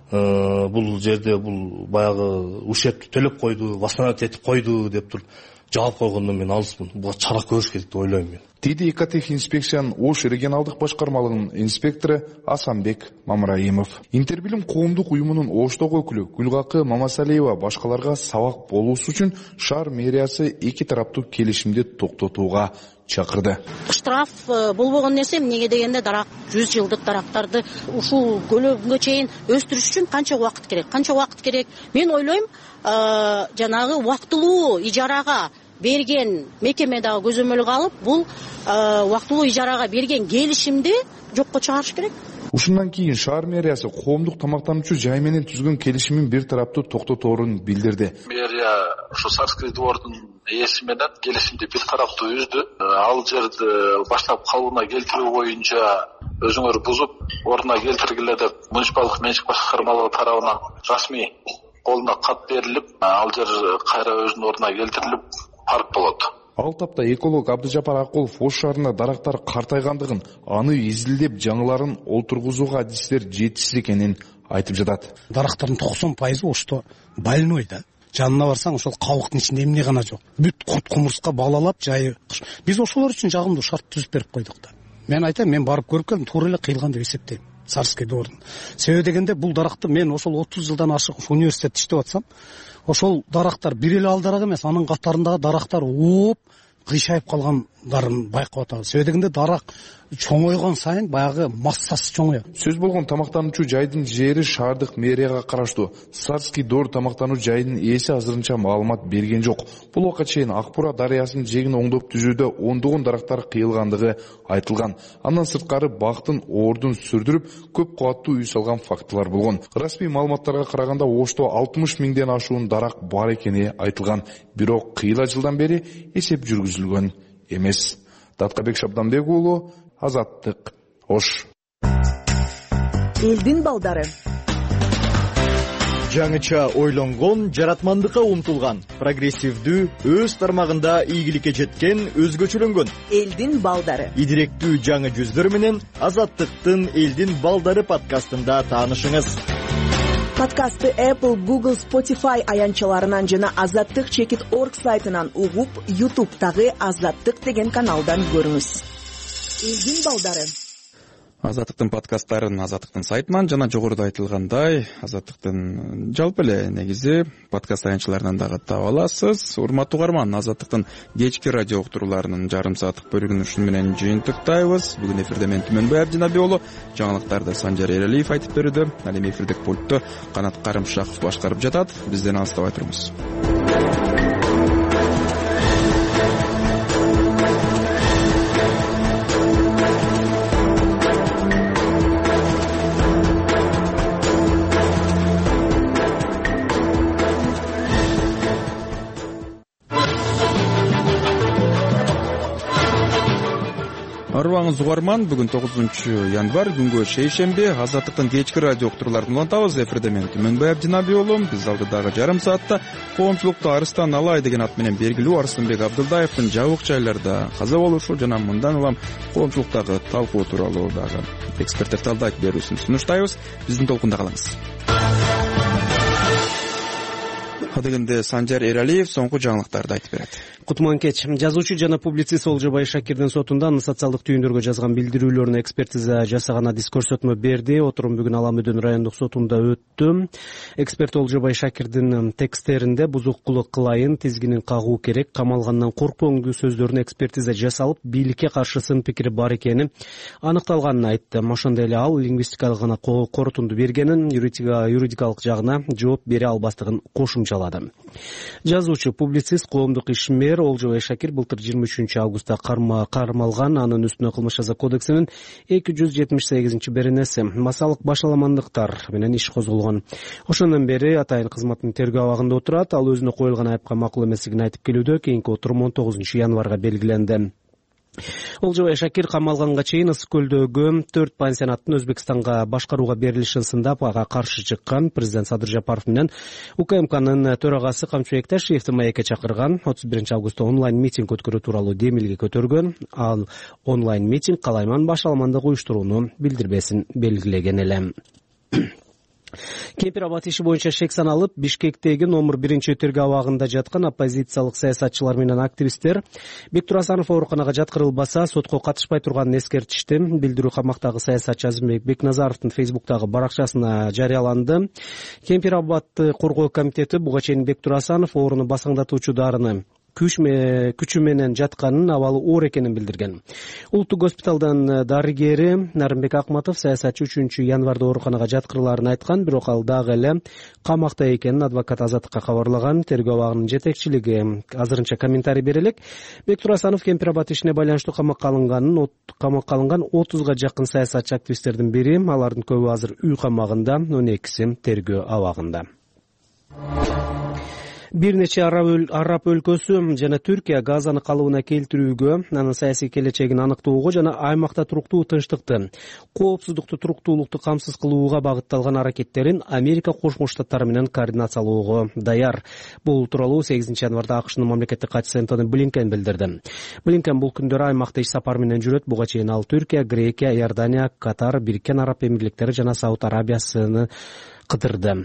бул жерде бул баягы ушерп төлөп койду, восстановить этип койду деп туруп жаап койгондон мен алыспын. Буга чара көрүш керек деп ойлойм мен. Диди экотехинспекциянын Ош регионалдык башкармалыгынын инспектору Асанбек Мамраимов. Интербилим коомдук уюмунун Оштогу өкүлү Гүлгакы Мамасалиева башкаларга сабак болуусу үчүн шаар мэриясы эки тараптуу келишимди токтотууга чакырды. Штраф болбогон нерсе эмнеге дегенде дарак жүз жылдык дарактарды ушул көлөгүнгө чейин өстүрүш үчүн канча убакыт керек? Канча убакыт керек? Мен ойлойм, жанагы убактылуу ижарага берген мекеме дагы көзөмөлгө алып, бул убактылуу ижарага берген келишимди жокко чыгарыш керек. Ушундан кийин шаар мэриясы коомдук тамактануучу жай менен түзгөн келишимин бир тараптуу токтоторун билдирди. Мэрия ушу Сарский двордун ээси менен келишимди бир тараптуу үздү. Ал жерди баштап калыбына келтирүү боюнча өзүңөр бузуп, ордуна келтиргиле деп муниципалдык менчик башкармалыгы тарабынан расмий колуна кат берилип, ал жер кайра өзүнүн ордуна келтирилип парк болот. Ал тапта эколог Абдыжапар Акулов Ош шаарында дарактар картайгандыгын, аны изилдеп жаңыларын олтургузууга адистер жетишсиз экенин айтып жатат. Дарактардын токсон пайызы Ошто больной да. Жанына барсаң, ошол кабыктын ичинде эмне гана жок. Бүт курт кумурска балалап жайы. Биз ошолор үчүн жагымдуу шарт түзүп берип койдук да. Мен айтам, мен барып көрүп келдим, туура эле кыйылган деп эсептейм. Сарский дордун. Себеби дегенде бул даракты мен ошол отуз жылдан ашык университетте иштеп атсам, ошол дарактар бир эле ал дарак эмес, анын катарындагы дарактар ооп кыйшайып калгандарын байкап атабыз. Себеби дегенде дарак чоңойгон сайын баягы массасы чоңоет. Сөз болгон тамактануучу жайдын жери шаардык мэрияга караштуу. Сарский доор тамактануу жайынын ээси азырынча маалымат берген жок. Бул убакка чейин Акбура дарыясынын жегин оңдоп түзүүдө ондогон дарактар кыйылгандыгы айтылган. Андан сырткары бактын ордун сүрдүрүп, көп кубаттуу үй салган фактылар болгон. Расмий маалыматтарга караганда Ошто алтымыш миңден ашуун дарак бар экени айтылган. Бирок кыйла жылдан бери эсеп жүргүзүлгөн эмес. Даткыбек Шабданбек уулу, Азаттык, Ош. Элдин балдары. Жаңыча ойлонгон, жаратмандыкка умтулган, прогрессивдүү, өз тармагында ийгиликке жеткен, өзгөчөлөнгөн. Элдин балдары. Идиректүү жаңы жүздөр менен Азаттыктын Элдин балдары подкастында таанышыңыз. Подкастты Apple, Google, Spotify аянчаларынан жана азаттык чекит точка орг сайтынан угуп, YouTube'тагы Азаттык деген каналдан көрүңүз. Элдин балдары. Азаттыктын подкасттарын Азаттыктын сайтынан жана жогоруда айтылгандай Азаттыктын жалпы эле негизи подкаст таянчыларынан дагы таба аласыз. Урматтуу угарман, Азаттыктын кечки радио уктурууларынын жарым сааттык бөлүгүн ушуну менен жыйынтыктайбыз. Бүгүн эфирде мен Түмөнбай Абдинабий уулу, жаңылыктарды Санжар Эралиев айтып берүүдө, ал эми эфирдик пультту Канат Карымшаков башкарып жатат. Бизден алыстабай туруңуз. Арыбаңыз угарман, бүгүн тогузунчу январь, күнгө шейшемби. Азаттыктын кечки радио уктурууларын улантабыз. Эфирде мен Түмөнбай Абдинабий уулу. Биз алдыдагы жарым саатта коомчулукта Арыстан Алай деген ат менен белгилүү Арсынбек Абдылдаевдин жабык жайларда каза болушу жана мындан улам коомчулуктагы талкуу тууралуу дагы эксперттер талдайт берүүсүн сунуштайбыз. Биздин толкунда калыңыз. Адегенде Санжар Эралиев соңку жаңылыктарды айтып берет. Кутман кеч. Жазуучу жана публицист Олжобай Шакирдин сотунда аны социалдык түйүндөргө жазган билдирүүлөрүнө экспертиза жасаган адис көрсөтмө берди. Отурум бүгүн Ала Мөдөн райондук сотунда өттү. Эксперт Олжобай Шакирдин тексттеринде бузукулук кылайын, тизгинин кагуу керек, камалгандан коркпоңду сөздөрүнө экспертиза жасалып, бийликке каршы сын пикири бар экени аныкталганын айтты. Ошондой эле ал лингвистикалык гана корутунду бергенин, юридикалык жагына жооп бере албастыгын кошумчалады. Жазуучу, публицист, коомдук ишмер Олжобай Шакир былтыр жыйырма үчүнчү августта кармалган. Анын үстүнө кылмыш жаза кодексинин эки жүз жетимиш сегизинчи беренеси массалык башаламандыктар менен иш козголгон. Ошондон бери атайын кызматтын тергөө абагында отурат. Ал өзүнө коюлган айыпка макул эместигин айтып келүүдө. Кийинки отурум он тогузунчу январга белгиленди. Олжобай Шакир камалганга чейин Ысык көлдөгү төрт пансионаттын Өзбекстанга башкарууга берилишин сындап, ага каршы чыккан. Президент Садыр Жапаров менен УКМКнын төрагасы Камчы Бекташиевди маекке чакырган. отуз биринчи августта онлайн митинг өткөрүү тууралуу демилге көтөргөн. Ал онлайн митинг калайман башаламандык уюштурууну билдирбесин белгилеген эле. Кемпир абад иши боюнча шек саналып, Бишкектеги номер биринчи тергөө абагында жаткан оппозициялык саясатчылар менен активисттер Бектур Асанов ооруканага жаткырылбаса сотко катышпай турганын эскертишти. Билдирүү камактагы саясатчы Азимбек Бекназаровдун Фейсбуктагы баракчасына жарыяланды. Кемпир абадты коргоо комитети буга чейин Бектур Асанов ооруну басаңдатуучу дарыны күчү менен жатканын, абалы оор экенин билдирген. Улуттук госпиталдын дарыгери Нарымбек Акматов саясатчы үчүнчү январда ооруканага жаткырыларын айткан, бирок ал дагы эле камакта экенин адвокат Азаттыкка кабарлаган. Тергөө абагынын жетекчилиги азырынча комментарий бере элек. Бектур Асанов Кемпир абад ишине байланыштуу камакка алынганын, камакка алынган отузга жакын саясатчы активисттердин бири, алардын көбү азыр үй камагында, он экиси тергөө абагында. Бир нече араб өлкөсү жана Түркия Газаны калыбына келтирүүгө, анын саясий келечегин аныктоого жана аймакта туруктуу тынчтыкты, коопсуздукту, туруктуулукту камсыз кылууга багытталган аракеттерин Америка Кошмо Штаттары менен координациялоого даяр. Бул тууралуу сегизинчи январда АКШнын мамлекеттик катчысы Энтони Блинкен билдирди. Блинкен бул күндөрү аймакта иш сапар менен жүрөт. Буга чейин ал Түркия, Грекия, Иордания, Катар, Бириккен Араб Эмирликтери жана Сауд Арабиясыны кыдырды.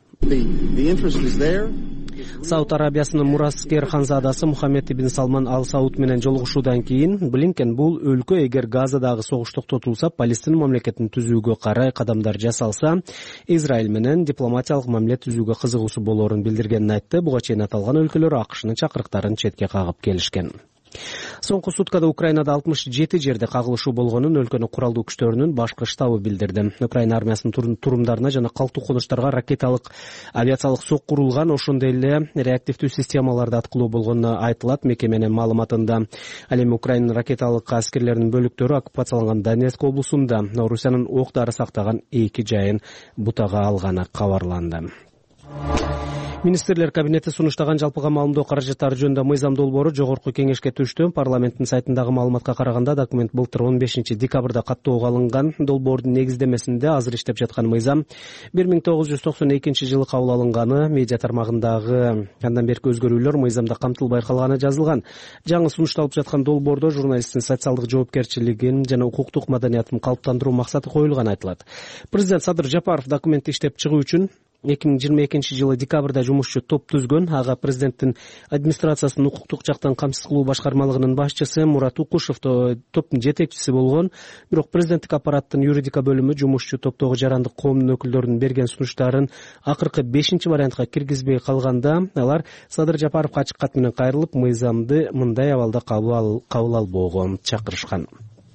Сауд Арабиясынын мураскер ханзадасы Мухаммед ибн Салман Ал Сауд менен жолугушуудан кийин Блинкен бул өлкө эгер Газадагы согуш токтотулса, Палестин мамлекетин түзүүгө карай кадамдар жасалса, Израиль менен дипломатиялык мамиле түзүүгө кызыгуусу болоорун билдиргенин айтты. Буга чейин аталган өлкөлөр АКШнын чакырыктарын четке кагып келишкен. Соңку суткада Украинада алтымыш жети жерде кагылышуу болгонун өлкөнүн куралдуу күчтөрүнүн башкы штабы билдирди. Украина армиясынын турумдарына жана калктуу конуштарга ракеталык, авиациялык сок курулган, ошондой эле реактивдүү системаларды аткылоо болгону айтылат мекеменин маалыматында. Ал эми Украинанын ракеталык аскерлеринин бөлүктөрү оккупацияланган Донецк облусунда Орусиянын ок дары сактаган эки жайын бутага алганы кабарланды. Министрлер кабинети сунуштаган жалпыга маалымдоо каражаттары жөнүндө мыйзам долбоору жогорку кеңешке түштү. Парламенттин сайтындагы маалыматка караганда документ былтыр он бешинчи декабрда каттоого алынган. Долбоордун негиздемесинде азыр иштеп жаткан мыйзам бир миң тогуз жүз токсон экинчи жылы кабыл алынганы, медиа тармагындагы андан берки өзгөрүүлөр мыйзамда камтылбай калганы жазылган. Жаңы сунушталып жаткан долбоордо журналисттин социалдык жоопкерчилигин жана укуктук маданиятын калыптандыруу максаты коюлганы айтылат. Президент Садыр Жапаров документти иштеп чыгуу үчүн эки миң жыйырма экинчи жылы декабрда жумушчу топ түзгөн. Ага президенттин администрациясынын укуктук жактан камсыз кылуу башкармалыгынын башчысы Мурат Укушев топтун жетекчиси болгон. Бирок президенттик аппараттын юридика бөлүмү жумушчу топтогу жарандык коомдун өкүлдөрүнүн берген сунуштарын акыркы бешинчи вариантка киргизбей калганда, алар Садыр Жапаровго ачык кат менен кайрылып, мыйзамды мындай абалда кабыл албоого чакырышкан.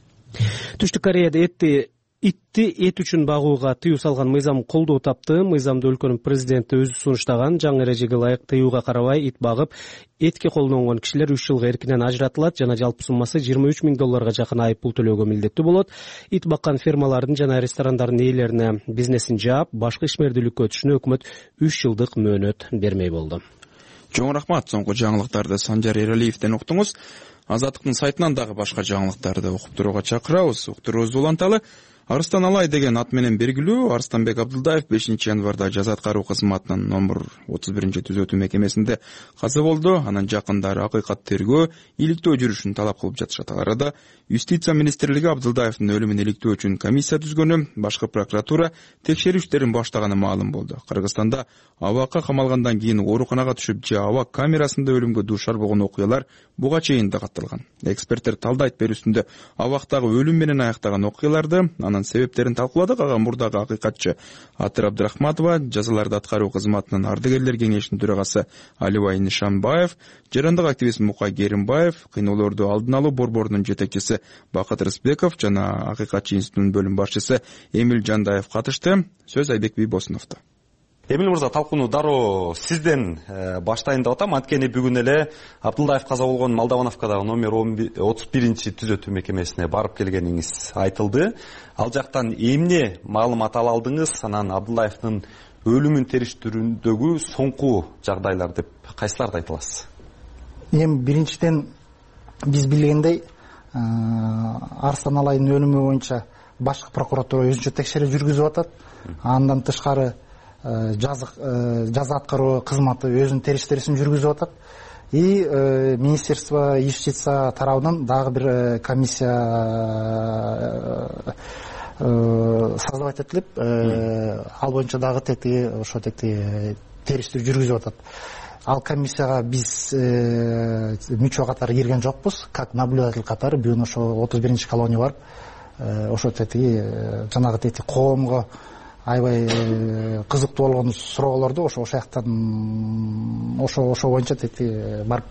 Түштүк Кореяда этти итти эт үчүн багууга тыюу салган мыйзам колдоо тапты. Мыйзамды өлкөнүн президенти өзү сунуштаган. Жаңы эрежеге ылайык тыюуга карабай ит багып, этке колдонгон кишилер үч жылга эркинен ажыратылат жана жалпы суммасы жыйырма үч миң долларга жакын айып пул төлөөгө милдеттүү болот. Ит баккан фермалардын жана ресторандардын ээлерине бизнесин жаап, башкы ишмердүүлүккө өтүшүнө өкмөт үч жылдык мөөнөт бермей болду. Чоң рахмат. Соңку жаңылыктарды Санжар Эралиевден уктуңуз. Азаттыктын сайтынан дагы башка жаңылыктарды окуп турууга чакырабыз. Уктуруубузду уланталы. Арыстан Алай деген ат менен белгилүү Арыстанбек Абдылдаев бешинчи январда жаза аткаруу кызматынын номер отуз биринчи түзөтүү мекемесинде каза болду. Анын жакындары акыйкат тергөө, иликтөө жүрүшүн талап кылып жатышат. Ал арада Юстиция министрлиги Абдылдаевдин өлүмүн иликтөө үчүн комиссия түзгөнү, башкы прокуратура текшерүү иштерин баштаганы маалым болду. Кыргызстанда абакка камалгандан кийин ооруканага түшүп же абак камерасында өлүмгө дуушар болгон окуялар буга чейин да катталган. Эксперттер талдайт берүүсүндө абактагы өлүм менен аяктаган окуяларды, анын себептерин талкууладык. Ага мурдагы акыйкатчы Атыр Абдрахматова, жазаларды аткаруу кызматынын ардагерлер кеңешинин төрагасы Алибай Нишанбаев, жарандык активист Мукай Керимбаев, кыйноолорду алдын алуу борборунун жетекчиси Бакыт Рысбеков жана акыйкатчы институтунун бөлүм башчысы Эмил Жандаев катышты. Сөз Айбек Бийбосуновдо. Эмил мырза, талкууну дароо сизден баштайын деп атам. Анткени бүгүн эле Абдылдаев каза болгон Молдовановкадагы номер отуз биринчи түзөтүү мекемесине барып келгениңиз айтылды. Ал жактан эмне маалымат ала алдыңыз? Анан Абдылдаевдин өлүмүн териштирүүндөгү соңку жагдайлар деп кайсыларды айта аласыз? Эми биринчиден биз билгендей Арыстан Алайдын өлүмү боюнча башкы прокуратура өзүнчө текшерүү жүргүзүп атат. Андан тышкары жаза аткаруу кызматы өзүнүн териштирүүсүн жүргүзүп атат. И Министерство юстиция тарабынан дагы бир комиссия создавать этилип, ал боюнча дагы тетиги ошо тетиги териштирүү жүргүзүп атат. Ал комиссияга биз мүчө катары кирген жокпуз, как наблюдатель катары. Бүгүн ошо отуз биринчи колония барып, ошо тетиги жанагы тетиги коомго аябай кызыктуу болгон суроолорду ошо ошол жактан ошо ошо боюнча тетиги барып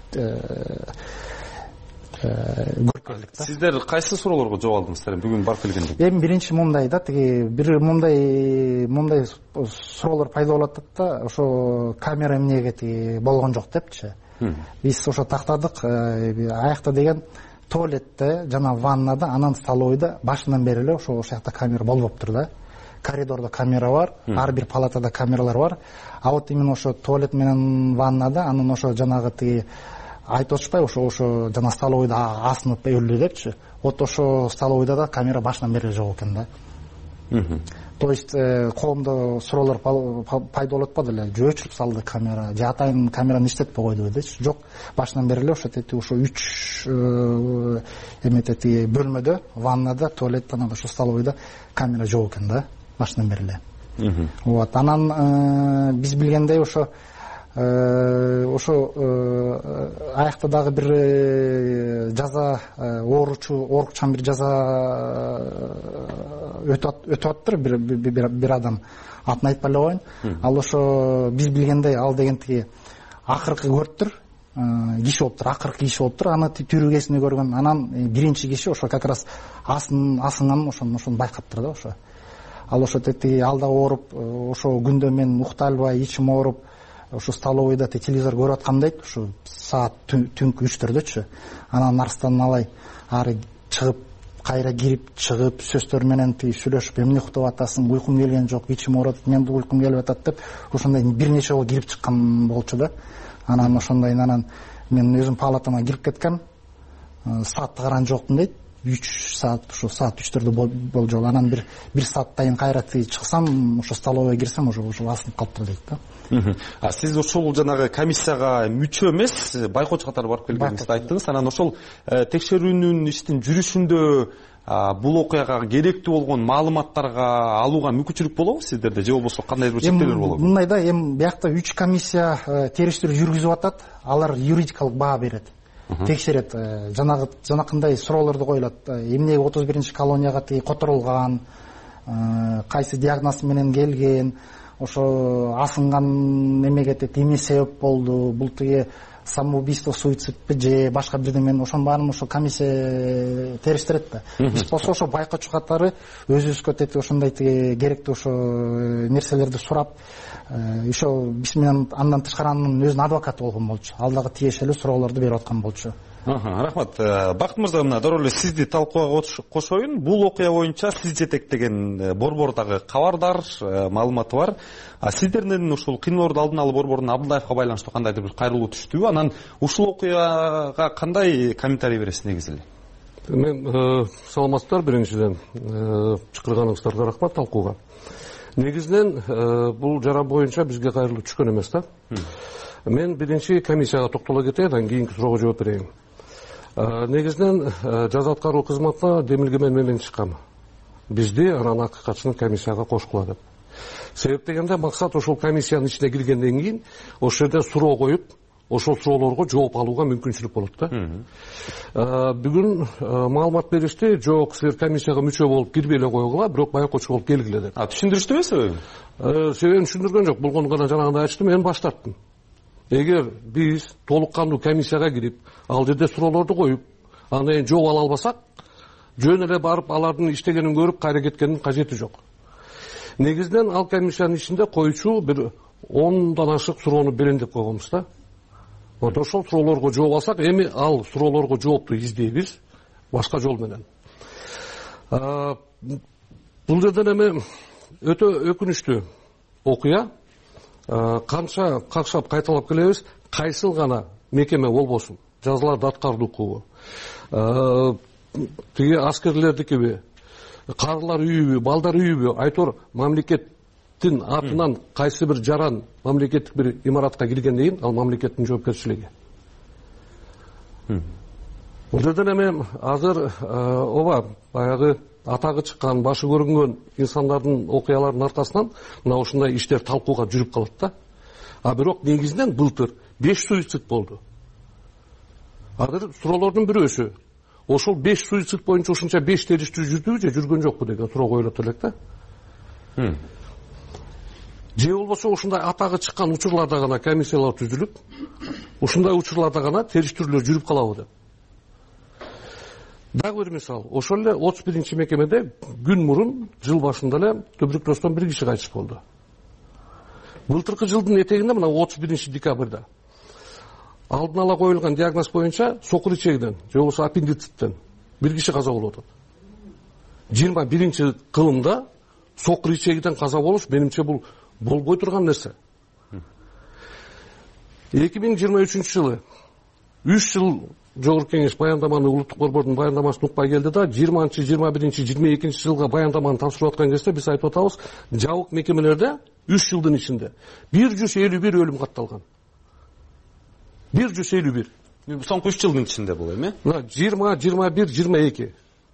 көрүп келдик да. Сиздер кайсы суроолорго жооп алдыңыздар бүгүн барып келгенде? Эми биринчи мындай да, тиги бир мындай мындай суроолор пайда болуп атат да, ошо камера эмнеге тиги болгон жок депчи. Биз ошо тактадык, аякта деген туалетте жана ваннада, анан столовойдо башынан бери эле ошо ошол жакта камера болбоптур да. Коридорда камера бар, ар бир палатада камералар бар. А вот именно ошо туалет менен ваннада, анан ошо жанагы тиги айтып отушпайбы, ошо ошо жана столовойдо асынып өлдү депчи. Вот ошо столовойдо да камера башынан бери жок экен да. То есть коомдо суроолор пайда болуп атпады эле, же өчүрүп салды камера, же атайын камераны иштетпей койду депчи. Жок, башынан бери эле ошо тети ошо үч эме тети бөлмөдө, ваннада, туалетте, анан ошо столовойдо камера жок экен да, башынан бери эле. Вот, анан биз билгендей ошо ошо аякта дагы бир жаза ооручу, оорукчан бир жаза өтүп аттыр бир бир адам, атын айтпай эле коеюн. Ал ошо биз билгендей ал деген тиги акыркы көрүптүр, киши болуптур, акыркы киши болуптур. Аны түрүгесине көргөн, анан биринчи киши ошо как раз асын асынганын ошону ошону байкаптыр да ошо. Ал ошо тети алда ооруп, ошо күндө мен укта албай, ичим ооруп, ошо столовойдо телевизор көрүп аткам дейт, ошо саат түнкү үчтөрдөчү. Анан Арыстан Алай ары чыгып, кайра кирип, чыгып, сөздөр менен тиги сүйлөшүп, эмне уктап атасың, уйкум келген жок, ичим ооруп, мен бул уйкум келип атат деп, ошондой бир нече жолу кирип чыккан болчу да. Анан ошондой, анан мен өзүм палатама кирип кеткем, саатты караган жокмун дейт. үч саат, ошо саат үчтөрдө болжол. Анан бир бир сааттан кайра чыксам, ошо столовойго кирсем, ошо ошо асынып калыптыр дейт да. А сиз ошол жанагы комиссияга мүчө эмес, байкоочу катары барып келгениңизди айттыңыз. Анан ошол текшерүүнүн иштин жүрүшүндө бул окуяга керектүү болгон маалыматтарга алууга мүмкүнчүлүк болобу сиздерде, же болбосо кандайдыр бир чектөөлөр болобу? Мындай да, эми биякта үч комиссия териштирүү жүргүзүп атат. Алар юридикалык баа берет, текшерет, жанагы жанакындай суроолорду коюлат. Эмне отуз биринчи колонияга тиги которулган, кайсы диагноз менен келген, ошо асынган эмеге эмне себеп болду, бул тиги самоубийство, суицидпи же башка бирдемени, ошонун баарын ошо комиссия териштирет да. Биз болсо ошо байкоочу катары өзүбүзгө тети ошондой тиги керектүү ошо нерселерди сурап, ошо биз менен андан тышкары анын өзүнүн адвокаты болгон болчу. Ал дагы тиешелүү суроолорду берип аткан болчу. Рахмат. Бакыт мырза, мына дароо эле сизди талкууга кошоюн. Бул окуя боюнча сиз жетектеген борбор дагы кабардар, маалыматы бар. А сиздердин ушул кыйноолорду алдын алуу борборунун Абдуллаевка байланыштуу кандайдыр бир кайрылуу түштүбү? Анан ушул окуяга кандай комментарий бересиз негизи эле? Мен саламатсыздар, биринчиден чакырганыңыздарга рахмат талкууга. Негизинен бул жара боюнча бизге кайрылуу түшкөн эмес да. Мен биринчи комиссияга токтоло кетейин, андан кийинки суроого жооп берейин. Негизинен жаза аткаруу кызматына демилгемен менен чыккам. Бизди анан акыйкатчыны комиссияга кошкула деп. Себеп дегенде максат ошол комиссиянын ичине киргенден кийин ошол жерде суроо коюп, ошол суроолорго жооп алууга мүмкүнчүлүк болот да. Бүгүн маалымат беришти, жок, силер комиссияга мүчө болуп кирбей эле койгула, бирок байкоочу болуп келгиле деп. А түшүндүрүштүбү себебин? Себебин түшүндүргөн жок. Болгону гана жанагындай ачтым, мен баш тарттым. Эгер биз толук кандуу комиссияга кирип, ал жерде суроолорду коюп, андан кийин жооп ала албасак, жөн эле барып алардын иштегенин көрүп кайра кеткенин кажети жок. Негизинен ал комиссиянын ичинде коючу бир ондан ашык суроону берен деп койгонбуз да. Вот ошол суроолорго жооп алсак, эми ал суроолорго жоопту издейбиз башка жол менен. Бул жерден эми өтө өкүнүчтүү окуя. Канча какшап кайталап келебиз, кайсыл гана мекеме болбосун, жазаларды аткаруу укугу, тиги аскерлердикиби, карылар үйүбү, балдар үйүбү, айтор мамлекеттин атынан кайсы бир жаран мамлекеттик бир имаратка киргенден кийин ал мамлекеттин жоопкерчилиги. Бул жерден эми азыр ооба баягы атагы чыккан, башы көрүнгөн инсандардын окуяларынын аркасынан мына ушундай иштер талкууга жүрүп калат да. А бирок негизинен былтыр беш суицид болду. Азыр суроолордун бирөөсү ошол беш суицид боюнча ушунча беш териштирүү жүрдүбү же жүргөн жокпу деген суроо коюлат элек да. Же болбосо ушундай атагы чыккан учурларда гана комиссиялар түзүлүп, ушундай учурларда гана териштирүүлөр жүрүп калабы деп. Дагы бир мисал, ошол эле отуз биринчи мекемеде күн мурун жыл башында эле туберкулездон бир киши кайтыш болду. Былтыркы жылдын этегинде мына отуз биринчи декабрда алдын ала коюлган диагноз боюнча сокур ичегинен же болбосо аппендициттен бир киши каза болуп атат. жыйырма биринчи кылымда сокур ичегиден каза болуш менимче бул болбой турган нерсе. эки миң жыйырма үчүнчү жылы үч жыл Жогорку Кеңеш баяндаманы улуттук борбордун баяндамасын укпай келди да, жыйырманчы, жыйырма биринчи, жыйырма экинчи жылга баяндаманы тапшырып аткан кезде биз айтып атабыз, жабык мекемелерде үч жылдын ичинде бир жүз элүү бир өлүм катталган. бир жүз элүү бир. Соңку үч жылдын ичинде бул эми? жыйырма, жыйырма бир, жыйырма эки.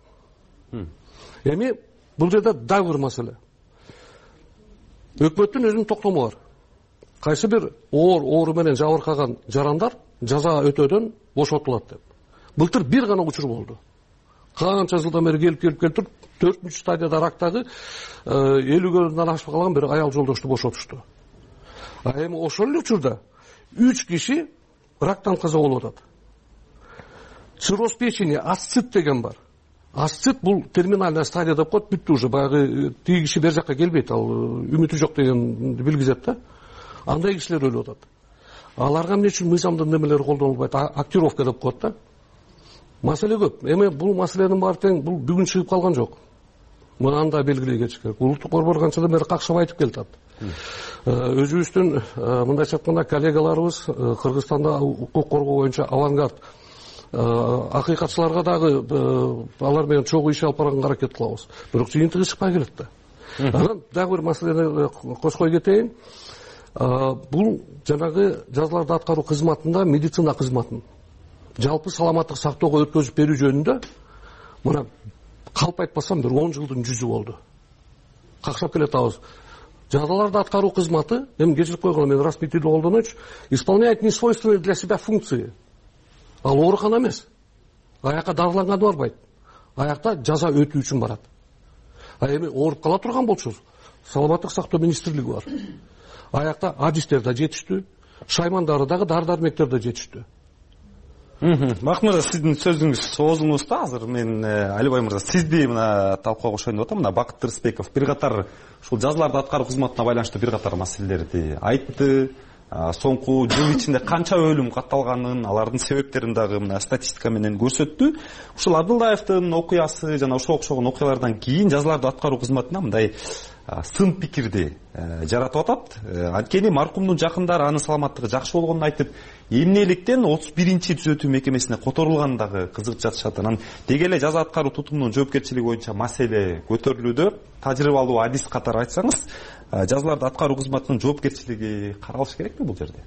Эми бул жерде дагы бир маселе. Өкмөттүн өзүнүн токтому бар. Кайсы бир оор оору менен жабыркаган жарандар жаза өтөөдөн бошотулат деп. Былтыр бир гана учур болду. Канча жылдан бери келип келип келип туруп төртүнчү стадияда рактагы элүүгөдөн ашып калган бир аял жолдошту бошотушту. А эми ошол эле учурда үч киши рактан каза болуп атат. Цирроз печени, асцит деген бар. Асцит бул терминальный стадия деп коет, бүттү уже, баягы тиги киши бер жакка келбейт, ал үмүтү жок дегенди билгизет да. Андай кишилер өлүп атат. Аларга эмне үчүн мыйзамдын немелери колдонулбайт? Актировка деп коет да. Маселе көп. Эми бул маселенин баары тең бул бүгүн чыгып калган жок. Мынаны да белгилей кетиш керек. Улуттук борбор канчадан бери какшап айтып келатат. Өзүбүздүн мындайча айтканда коллегаларыбыз Кыргызстанда укук коргоо боюнча авангард акыйкатчыларга дагы алар менен чогуу иш алып барганга аракет кылабыз. Бирок жыйынтыгы чыкпай келет да. Анан дагы бир маселени кошкой кетейин. Бул жанагы жазаларды аткаруу кызматында медицина кызматын жалпы саламаттык сактоого өткөзүп берүү жөнүндө мына калп айтпасам бир он жылдын жүзү болду. Какшап келатабыз. Жазаларды аткаруу кызматы, эми кечирип койгола, мен расмий тилди колдоночу, исполняет несвойственные для себя функции. Ал оорукана эмес. Аякка дарыланган барбайт. Аякта жаза өтүү үчүн барат. А эми ооруп кала турган болчубуз, саламаттык сактоо министрлиги бар. Аякта адистер да жетиштүү, шаймандары дагы дары-дармектер да жетиштүү. Бакыт мырза, сиздин сөзүңүз соозуңузда азыр мен Алибай мырза сизди мына талкууга кошоюн деп атам. Мына Бакыт Тырыспеков бир катар ушул жазаларды аткаруу кызматына байланыштуу бир катар маселелерди айтты. Соңку жыл ичинде канча өлүм катталганын, алардын себептерин дагы мына статистика менен көрсөттү. Ушул Абдылдаевдин окуясы жана ошого окшогон окуялардан кийин жазаларды аткаруу кызматына мындай сын пикирди жаратып атат. Анткени маркумдун жакындары анын саламаттыгы жакшы болгонун айтып, эмнеликтен отуз биринчи түзөтүү мекемесине которулганын дагы кызык жатышат. Анан деги эле жаза аткаруу тутумунун жоопкерчилиги боюнча маселе көтөрүлүүдө. Тажрыйбалуу адис катары айтсаңыз, жазаларды аткаруу кызматынын жоопкерчилиги каралышы керекпи бул жерде?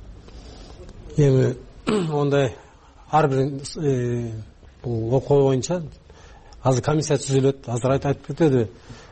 Эми ондай ар бир бул окуя боюнча азыр комиссия түзүлөт, азыр айтып кетеди.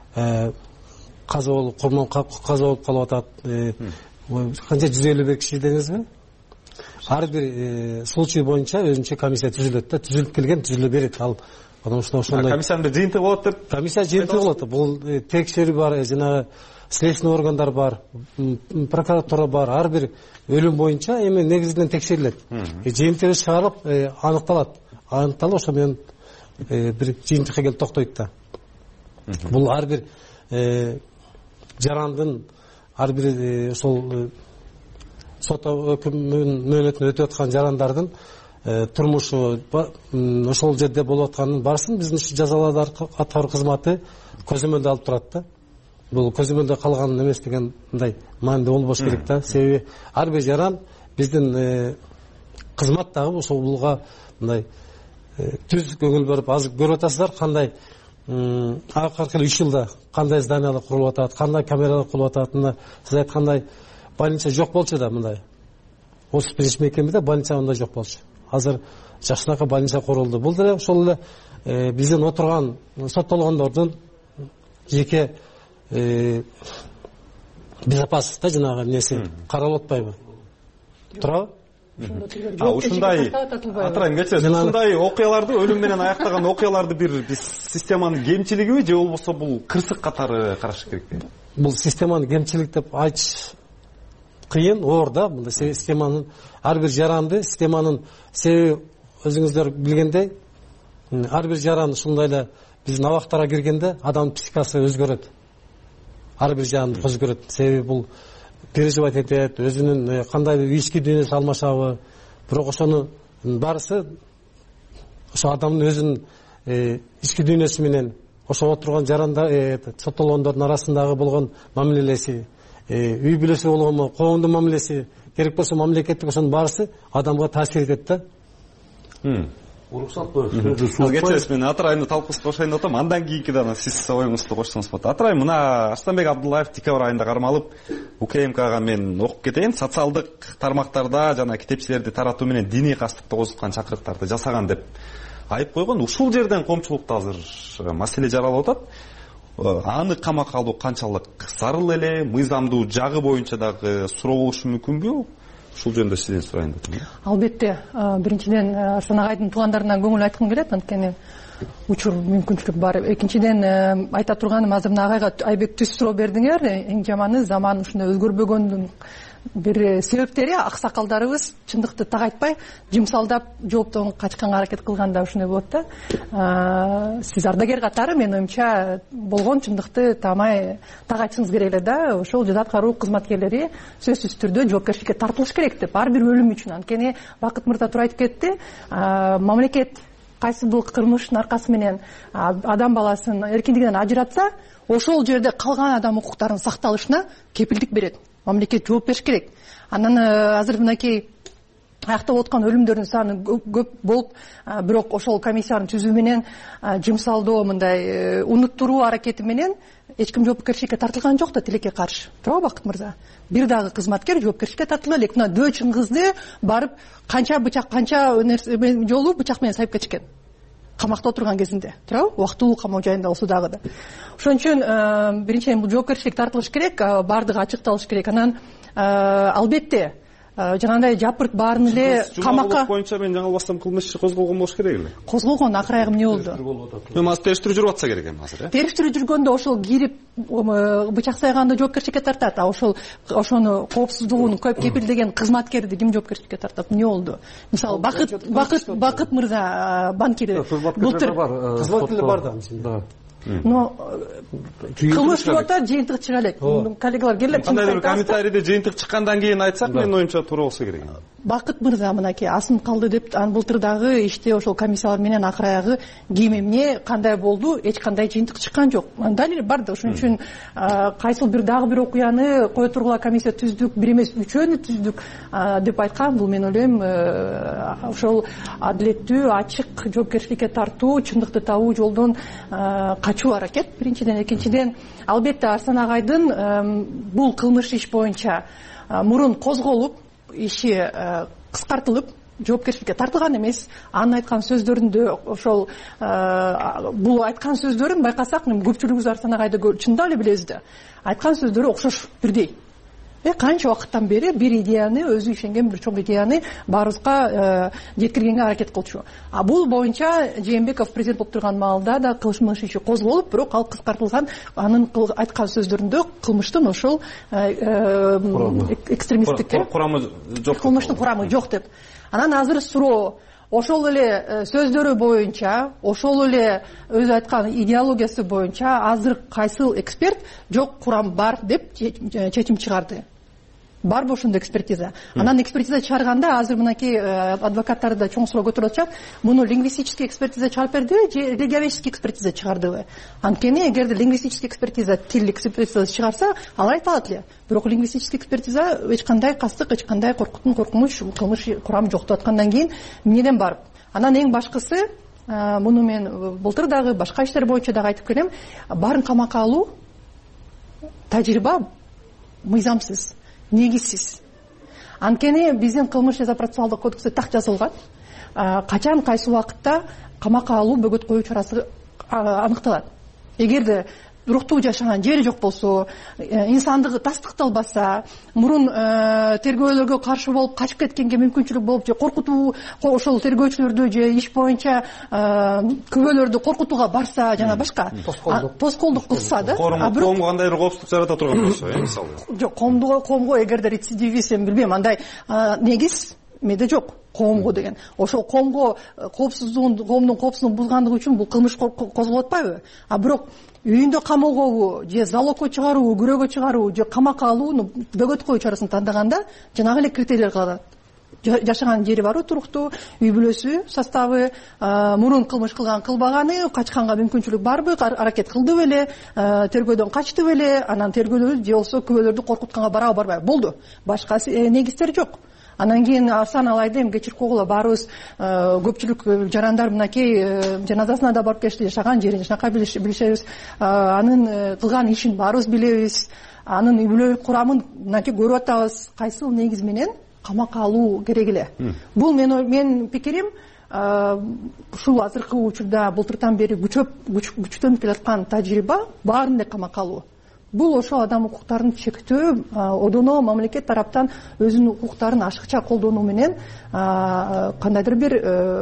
Каза болуп, курман каза болуп калып атат. Канча жүз элүү бир киши дедиңизби? Ар бир случай боюнча өзүнчө комиссия түзүлөт да, түзүлүп келген түзүлө берет. Ал потому что ошондой комиссиянын бир жыйынтыгы болот деп. Комиссия жыйынтыгы болот. Бул текшерүү бар, жана следственный органдар бар, прокуратура бар. Ар бир өлүм боюнча эми негизинен текшерилет. Жыйынтыгы чыгарылып аныкталат. Аныкталып ошо менен бир жыйынтыкка келип токтойт да. Бул ар бир жарандын, ар бир ошол сот өкүмүнүн мөөнөтүн өтүп аткан жарандардын турмушу ошол жерде болуп атканын барсын биздин жазаларды аткаруу кызматы көзөмөлдө алып турат да. Бул көзөмөлдө калган эмес деген мындай маанилүү болбош керек да. Себеби ар бир жаран биздин кызмат дагы ошолга мындай түз көңүл берип азыр көрүп атасыздар кандай акыркы үч жылда кандай зданиялар курулуп атат, кандай камералар курулуп атат. Мына сиз айткандай больница жок болчу да, мындай отуз биринчи мекемеде больница мындай жок болчу. Азыр жакшынакай больница курулду. Бул деле ошол эле биздин отурган соттолгондордун жеке безопасность да, жанагы неси каралып атпайбы? Туурабы? Ушундай атырайын кечиресиз, ушундай окуяларды, өлүм менен аяктаган окуяларды бир биз системанын кемчилигиби же болбосо бул кырсык катары караш керекпи? Бул системанын кемчилик деп айтыш кыйын, оор да. Бул системанын ар бир жаранды, системанын себеби өзүңүздөр билгендей, ар бир жаран ушундай эле биздин абактарга киргенде адамдын психикасы өзгөрөт. Ар бир жаранды өзгөрөт. Себеби бул переживать этет, өзүнүн кандайдыр ички дүйнөсү алмашабы. Бирок ошонун баарысы ошо адамдын өзүнүн ички дүйнөсү менен ошо отурган жарандар, соттолгондордун арасындагы болгон мамилеси, үй бүлөсү болгонмо, коомдун мамилеси, керек болсо мамлекеттик, ошонун баарысы адамга таасир этет да. Уруксатпы? Кечиресиз, мен Атырайымды талкуусуна кошоюн деп атам. Андан кийинки дагы сиз оюңузду кошсоңуз болот. Атырайым, мына Арстанбек Абдуллаев декабрь айында кармалып, УКМКга мен окуп кетейин. Социалдык тармактарда жана китепчилерди таратуу менен диний кастыкты козуткан чакырыктарды жасаган деп айып койгон. Ушул жерден коомчулукта азыр маселе жаралып атат. Аны камакка алуу канчалык зарыл эле, мыйзамдуу жагы боюнча дагы суроо болушу мүмкүнбү? Ушул жөнүндө сизден сурайын деп атам. Албетте, биринчиден Арстан агайдын туугандарына көңүл айткым келет, анткени учур мүмкүнчүлүк бар. Экинчиден айта турганым, азыр мына агайга Айбек түз суроо бердиңер. Эң жаманы заман ушундай өзгөрбөгөндүн бир себептери аксакалдарыбыз чындыкты так айтпай жымсалдап жооптон качканга аракет кылганда ушундай болот да. Сиз ардагер катары мен оюмча болгон чындыкты таамай так айтышыңыз керек эле да. Ошол жаза аткаруу кызматкерлери сөзсүз түрдө жоопкерчиликке тартылыш керек деп, ар бир өлүм үчүн. Анткени Бакыт мырза туура айтып кетти, мамлекет кайсы бир кылмыштын аркасы менен адам баласын эркиндигинен ажыратса, ошол жерде калган адам укуктарынын сакталышына кепилдик берет. Мамлекет жооп бериш керек. Анан азыр мынакей аяктап аткан өлүмдөрдүн саны көп болуп, бирок ошол комиссиянын түзүү менен жымсалдоо, мындай унуттуруу аракети менен эч ким жоопкерчиликке тартылган жок да, тилекке каршы. Туурабы Бакыт мырза? Бир дагы кызматкер жоопкерчиликке тартыла элек. Мына дөөчүн кызды барып канча бычак, канча жолу бычак менен сайып кетишкен. камакта отурган кезинде, туурабы, убактылуу камоо жайында болсо дагы да. Ошон үчүн биринчиден бул жоопкерчилик тартылыш керек, баардыгы ачыкталыш керек. Анан албетте жанагындай жапырт баарын эле камакка боюнча мен жаңылбастам кылмыш иши козголгон болуш керек эле. Козголгон, акыр айгы эмне болду? Эми азыр териштирүү жүрүп атса керек эми азыр, э? Териштирүү жүргөндө ошол кирип бычак сайганда жоопкерчиликке тартат, а ошол ошону коопсуздугун көп кепилдеген кызматкерди ким жоопкерчиликке тартат? Эмне болду? Мисалы Бакыт Бакыт Бакыт мырза банкири былтыр кызматкерлер бар да. Но кылмыш деп атат, жыйынтык чыга элек. Коллегалар келип кандайдыр комментарийде жыйынтык чыккандан кийин айтсак, менин оюмча туура болсо керек. Бакыт мырза мынакей асынып калды деп, анын былтыр дагы иште ошол комиссиялар менен акыр аягы ким эмне кандай болду, эч кандай жыйынтык чыккан жок. Далил бар да. Ошон үчүн кайсыл бир дагы бир окуяны кое тургула комиссия түздүк, бир эмес үчөөнү түздүк деп айткан. Бул мен ойлойм ошол адилеттүү, ачык жоопкерчиликке тартуу, чындыкты табуу жолдон качуу аракет биринчиден. Экинчиден, албетте Арслан агайдын бул кылмыш иш боюнча мурун козголуп, иши кыскартылып, жоопкерчиликке тартылган эмес. Анын айткан сөздөрүндө ошол бул айткан сөздөрүн байкасак, көпчүлүгүбүз Арслан агайды чындап эле билебиз да. Айткан сөздөрү окшош бирдей. Э канча убакыттан бери бир идеяны, өзү ишенген бир чоң идеяны баарыбызга жеткиргенге аракет кылчу. А бул боюнча Жээнбеков президент болуп турган маалда да кылмыш иши козголуп, бирок ал кыскартылган. Анын айткан сөздөрүндө кылмыштын ошол экстремисттик курамы жок, кылмыштын курамы жок деп. Анан азыр суроо ошол эле сөздөрү боюнча, ошол эле өзү айткан идеологиясы боюнча азыр кайсыл эксперт жок, курам бар деп чечим чыгарды. Барбы ошондой экспертиза? Анан экспертиза чыгарганда азыр мынакей адвокаттар да чоң суроо көтөрүп атышат. Муну лингвистический экспертиза чыгарып бердиби же лингвистический экспертиза чыгардыбы? Анткени эгерде лингвистический экспертиза, тилдик экспертиза чыгарса, ал айта алат эле. Бирок лингвистический экспертиза эч кандай кастык, эч кандай коркутун, коркунуч, кылмыш курамы жок деп аткандан кийин эмнеден барып? Анан эң башкысы, муну мен былтыр дагы башка иштер боюнча дагы айтып келем, баарын камакка алуу тажрыйба мыйзамсыз, негизсиз. Анткени биздин кылмыш жаза процессуалдык кодексте так жазылган. Качан кайсы убакытта камакка алуу, бөгөт коюу чарасы аныкталат. Эгерде руктуу жашаган жери жок болсо, инсандыгы тастыкталбаса, мурун тергөөлөргө каршы болуп качып кеткенге мүмкүнчүлүк болуп, же коркутуу ошол тергөөчүлөрдү же иш боюнча күбөлөрдү коркутууга барса, жана башка тоскоолдук кылса да, коомго кандайдыр коопсуздук жарата турган болсо, э, мисалы. Жок, коомго коомго эгерде рецидивист, эми билбейм, андай негиз меде жок. Коомго деген. Ошол коомго коопсуздугун, коомдун коопсуздугун бузгандыгы үчүн бул кылмыш козголуп атпайбы? А бирок үйүндө камоого же залогко чыгаруу, күрөөгө чыгаруу же камакка алууну, бөгөт коюу чарасын тандаганда жанагы эле критерийлер калат. Жашаган жери барбы туруктуу, үй бүлөсү составы, мурун кылмыш кылган, кылбаганы, качканга мүмкүнчүлүк барбы, аракет кылды беле, тергөөдөн качты беле, анан тергөөлөр же болсо күбөлөрдү коркутканга барабы, барбайбы? Болду. Башка негиздер жок. Анан кийин Арслан алайды эми кечирip койгула, баарыбыз көпчүлүк жарандар мынакей жаназасына да барып келишти, жашаган жерин жакай билишебиз, анын кылган ишин баарыбыз билебиз, анын үй бүлөлүк курамын мынакей көрүп атабыз. Кайсыл негиз менен камакка алуу керек эле? Бул менин пикирим, ушул азыркы учурда былтыртан бери күчөп күчтөнүп келаткан тажрыйба баарын эле камакка алуу. Бул ошол адам укуктарын чектөө, одоно мамлекет тараптан өзүнүн укуктарын ашыкча колдонуу менен кандайдыр бир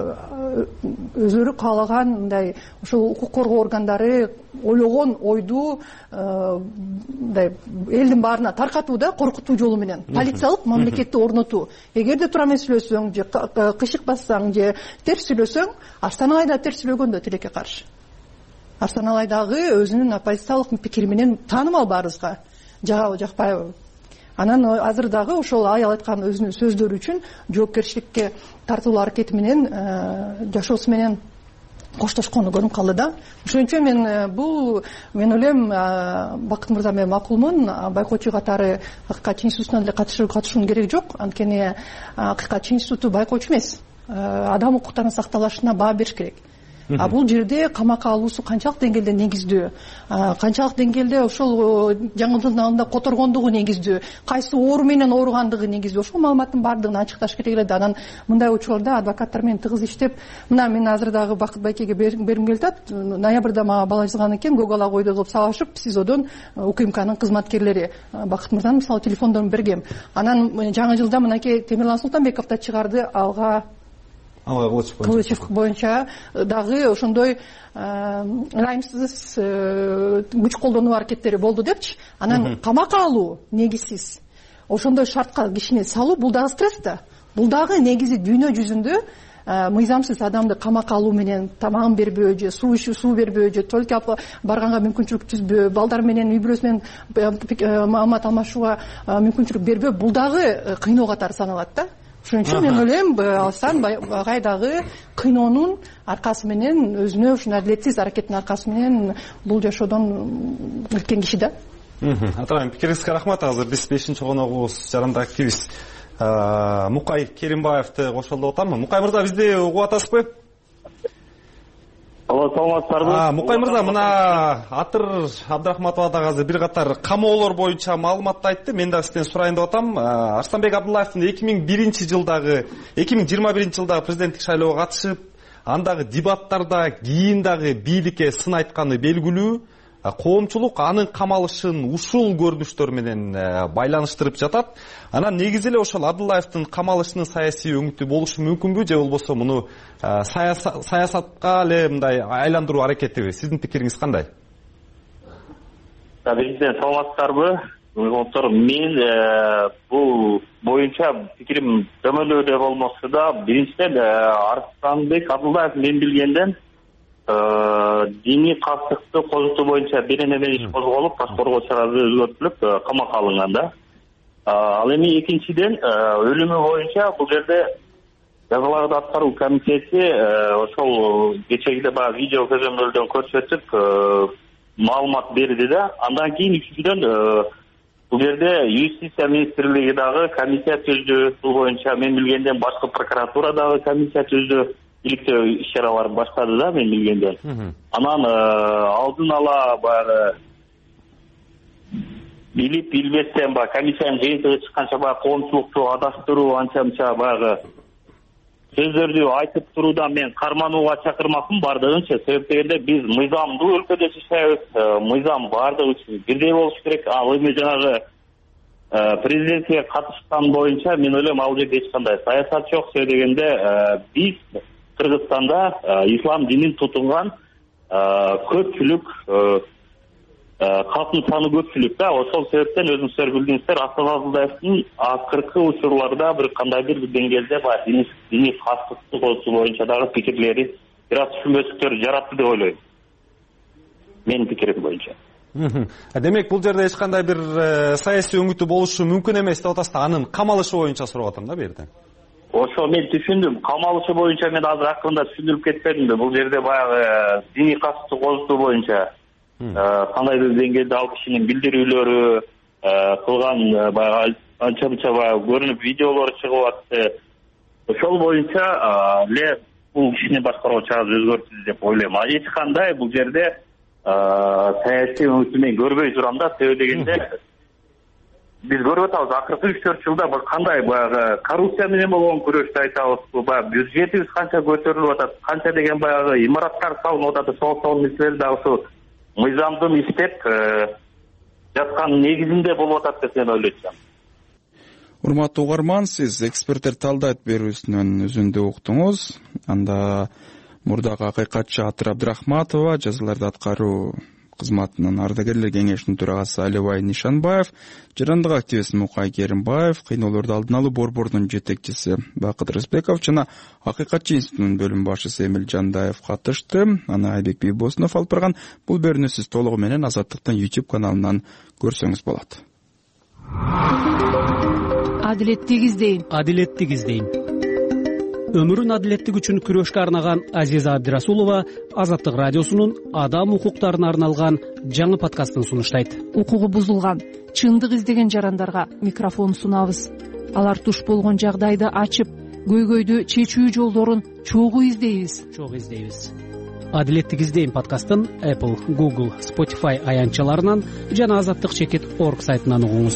өзүлөрү каалаган мындай ошол укук коргоо органдары ойлогон ойду мындай элдин баарына таркатуу да, коркутуу жолу менен полициялык мамлекетти орнотуу. Эгерде туура эмес сүйлөсөң же кышык бассаң же терс сүйлөсөң, Арслан агай да терс сүйлөгөн да тилекке каршы. Арслан агай дагы өзүнүн оппозициялык пикири менен таанымал баарыбызга, жагабы жакпайбы. Анан азыр дагы ошол аял айткан өзүнүн сөздөрү үчүн жоопкерчиликке тартылуу аракети менен жашоосу менен коштошкону көрүнүп калды да. Ошон үчүн мен бул мен ойлойм Бакыт мырза менен макулмун, байкоочу катары Акыйкатчы институтуна деле катышуунун кереги жок. Анткени Акыйкатчы институту байкоочу эмес, адам укуктарынын сакталышына баа бериш керек. а бул жерде камакка алуусу канчалык деңгээлде негиздүү, канчалык деңгээлде ошол жаңылдын алдында которгондугу негиздүү, кайсы оору менен ооругандыгы негиздүү, ошол маалыматтын баардыгын ачыкташ керек эле да. Анан мындай учурларда адвокаттар менен тыгыз иштеп, мына мен азыр дагы Бакыт Байкеге бергим келип атат. Ноябрда мага бала жазган экен, Google койду кылып салышып, СИЗОдон УКМКнын кызматкерлери. Бакыт мырзанын мисалы телефондорун бергем. Анан жаңы жылда мынакей Темирлан Султанбеков да чыгарды, алга Кылычев боюнча дагы ошондой ылайымсыз күч колдонуу аракеттери болду депчи. Анан камакка алуу негизсиз, ошондой шартка кишини салуу, бул дагы стресс да. Бул дагы негизи дүйнө жүзүндө мыйзамсыз адамды камакка алуу менен тамагын бербөө же суу ичүү суу бербөө же туалетке алып барганга мүмкүнчүлүк түзбөө, балдар менен үй бүлөсү менен маалымат алмашууга мүмкүнчүлүк бербөө, бул дагы кыйноо катары саналат да. Ошон үчүн мен ойлойм, алсан кайдагы кыйноонун аркасы менен, өзүнө ушул адилетсиз аракеттин аркасы менен бул жашоодон өткөн киши да. Атайын пикириңизге рахмат. Азыр биз бешинчи коногубуз жарандык активист Мукай Керимбаевди кошолдоп атам. Мукай мырза, бизди угуп атасызбы? Алло, саламатсыздарбы? Мукай мырза, мына Атыр Абдрахматова дагы азыр бир катар камоолор боюнча маалыматты айтты. Мен да сизден сурайын деп атам. Арстанбек Абдуллаевдин эки миң биринчи жылдагы эки миң жыйырма биринчи жылдагы президенттик шайлоого катышып, андагы дебаттарда кийин дагы бийликке сын айтканы белгилүү. Коомчулук анын камалышын ушул көрүнүштөр менен байланыштырып жатат. Анан негизи эле ошол Абдуллаевдин камалышынын саясий өңүтү болушу мүмкүнбү, же болбосо муну саясатка эле мындай айландыруу аракетиби? Сиздин пикириңиз кандай? Биринчиден саламатсыздарбы? Мен бул боюнча пикирим дөмөлөдө болмосо да, биринчиден Арстанбек Абдуллаев мен билгенден диний кастыкты козутуу боюнча бир неме иш козголуп, баш коргоо чарасы өзгөртүлүп, камакка алынган да. Ал эми экинчиден өлүмү боюнча бул жерде жазаларды аткаруу комитети ошол кечеги баягы видео көзөмөлдөн көрсөтүп маалымат берди да. Андан кийин үчүнчүдөн бул жерде юстиция министрлиги дагы комиссия түздү. Бул боюнча мен билгенден башкы прокуратура дагы комиссия түздү. Иликтөө иш-чаралар баштады да мен билгенден. Анан алдын ала баягы билип билбестен баягы комиссиянын жыйынтыгы чыкканча баягы коомчулукту адаштыруу, анча-мынча баягы сөздөрдү айтып туруудан мен карманууга чакырмакмын бардыгынча. Себеп дегенде биз мыйзамдуу өлкөдө жашайбыз, мыйзам бардыгы үчүн бирдей болуш керек. Ал эми жанагы президентке катышкан боюнча мен ойлойм ал жерде эч кандай саясат жок. Себеп дегенде биз Кыргызстанда ислам динин тутунган көпчүлүк, калктын саны көпчүлүк да. Ошол себептен өзүңүздөр билдиңиздер, Астана Абдуллаевдин акыркы учурларда бир кандайдыр бир деңгээлде баягы диний кастыкты козутуу боюнча дагы пикирлери бир аз түшүнбөстүктөр жаратты деп ойлойм. Менин пикирим боюнча. Демек, бул жерде эч кандай бир саясий өңүтү болушу мүмкүн эмес деп атасыз. Анын камалышы боюнча сурап атам да бу жерде. Ошо мен түшүндүм. Камалышы боюнча мен азыр акырында түшүндүрүп кетпедим да. Бул жерде баягы диний кастыкты козутуу боюнча кандайдыр деңгээлде ал кишинин билдирүүлөрү кылган баягы анча-мынча баягы көрүнүп видеолор чыгып атты. Ошол боюнча эле бул кишини башкаруу чарасы өзгөртүлдү деп ойлойм. А эч кандай бул жерде саясий өңүтү мен көрбөй турам да. Себеп дегенде биз көрүп атабыз, акыркы үч төрт жылда бир кандай баягы коррупция менен болгон күрөштү айтабыз. Баягы бюджетибиз канча көтөрүлүп атат, канча деген баягы имараттар салынып атат. Ошол нерселер дагы ушу мыйзамдын иштеп жаткан негизинде болуп атат деп мен ойлойм. Урматтуу угарман, сиз эксперттер талдайт берүүсүнөн үзүндү уктуңуз. Анда мурдагы акыйкатчы Атыр Абдрахматова, жазаларды аткаруу кызматынын ардагерлер кеңешинин төрагасы Алибай Нишанбаев, жарандык активист Мукай Керимбаев, кыйноолорду алдын алуу борборунун жетекчиси Бакыт Рысбеков жана акыйкатчы институтунун бөлүм башчысы Эмил Жандаев катышты. Аны Айбек Бийбосунов алып барган. Бул берүүнү сиз толугу менен Азаттыктын YouTube каналынан көрсөңүз болот. Адилеттик издейм. Адилеттик издейм. Өмүрүн адилеттик үчүн күрөшкө арнаган Азиза Абдирасулова Азаттык радиосунун адам укуктарына арналган жаңы подкастын сунуштайт. Укугу бузулган, чындык издеген жарандарга микрофон сунабыз. Алар туш болгон жагдайды ачып, көйгөйдү чечүү жолдорун чогуу издейбиз. Чогуу издейбиз. адилеттик издейм подкастын Apple, Google, Spotify аянтчаларынан жана азаттык чекит орг сайтынан угуңуз.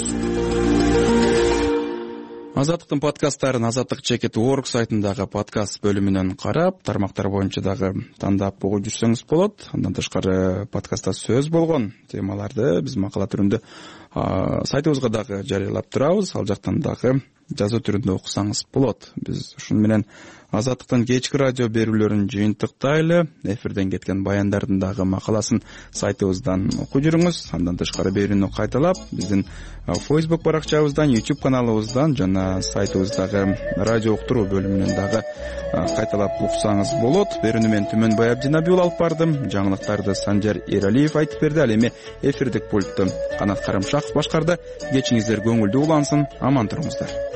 Азаттыктын подкасттарын азаттык чекит орг сайтындагы подкаст бөлүмүнөн карап, тармактар боюнча дагы тандап угуп жүрсөңүз болот. Андан тышкары подкастта сөз болгон темаларды биз макала түрүндө сайтыбызга дагы жарыялап турабыз. Ал жактан дагы жазуу түрүндө окусаңыз болот. Биз ушуну менен Азаттыктын кечки радио берүүлөрүн жыйынтыктайлы. Эфирден кеткен баяндардын дагы макаласын сайтыбыздан окуп жүрүңүз. Андан тышкары берүүнү кайталап, биздин Facebook баракчабыздан, YouTube каналыбыздан жана сайтыбыздагы радио уктуруу бөлүмүнөн дагы кайталап уксаңыз болот. Берүүнү мен Түмөнбай Абдинабиул алып бардым. Жаңылыктарды Санжар Эралиев айтып берди. Ал эми эфирдик пультту Канат Карымшаков башкарды. Кечиңиздер көңүлдүү улансын. Аман туруңуздар.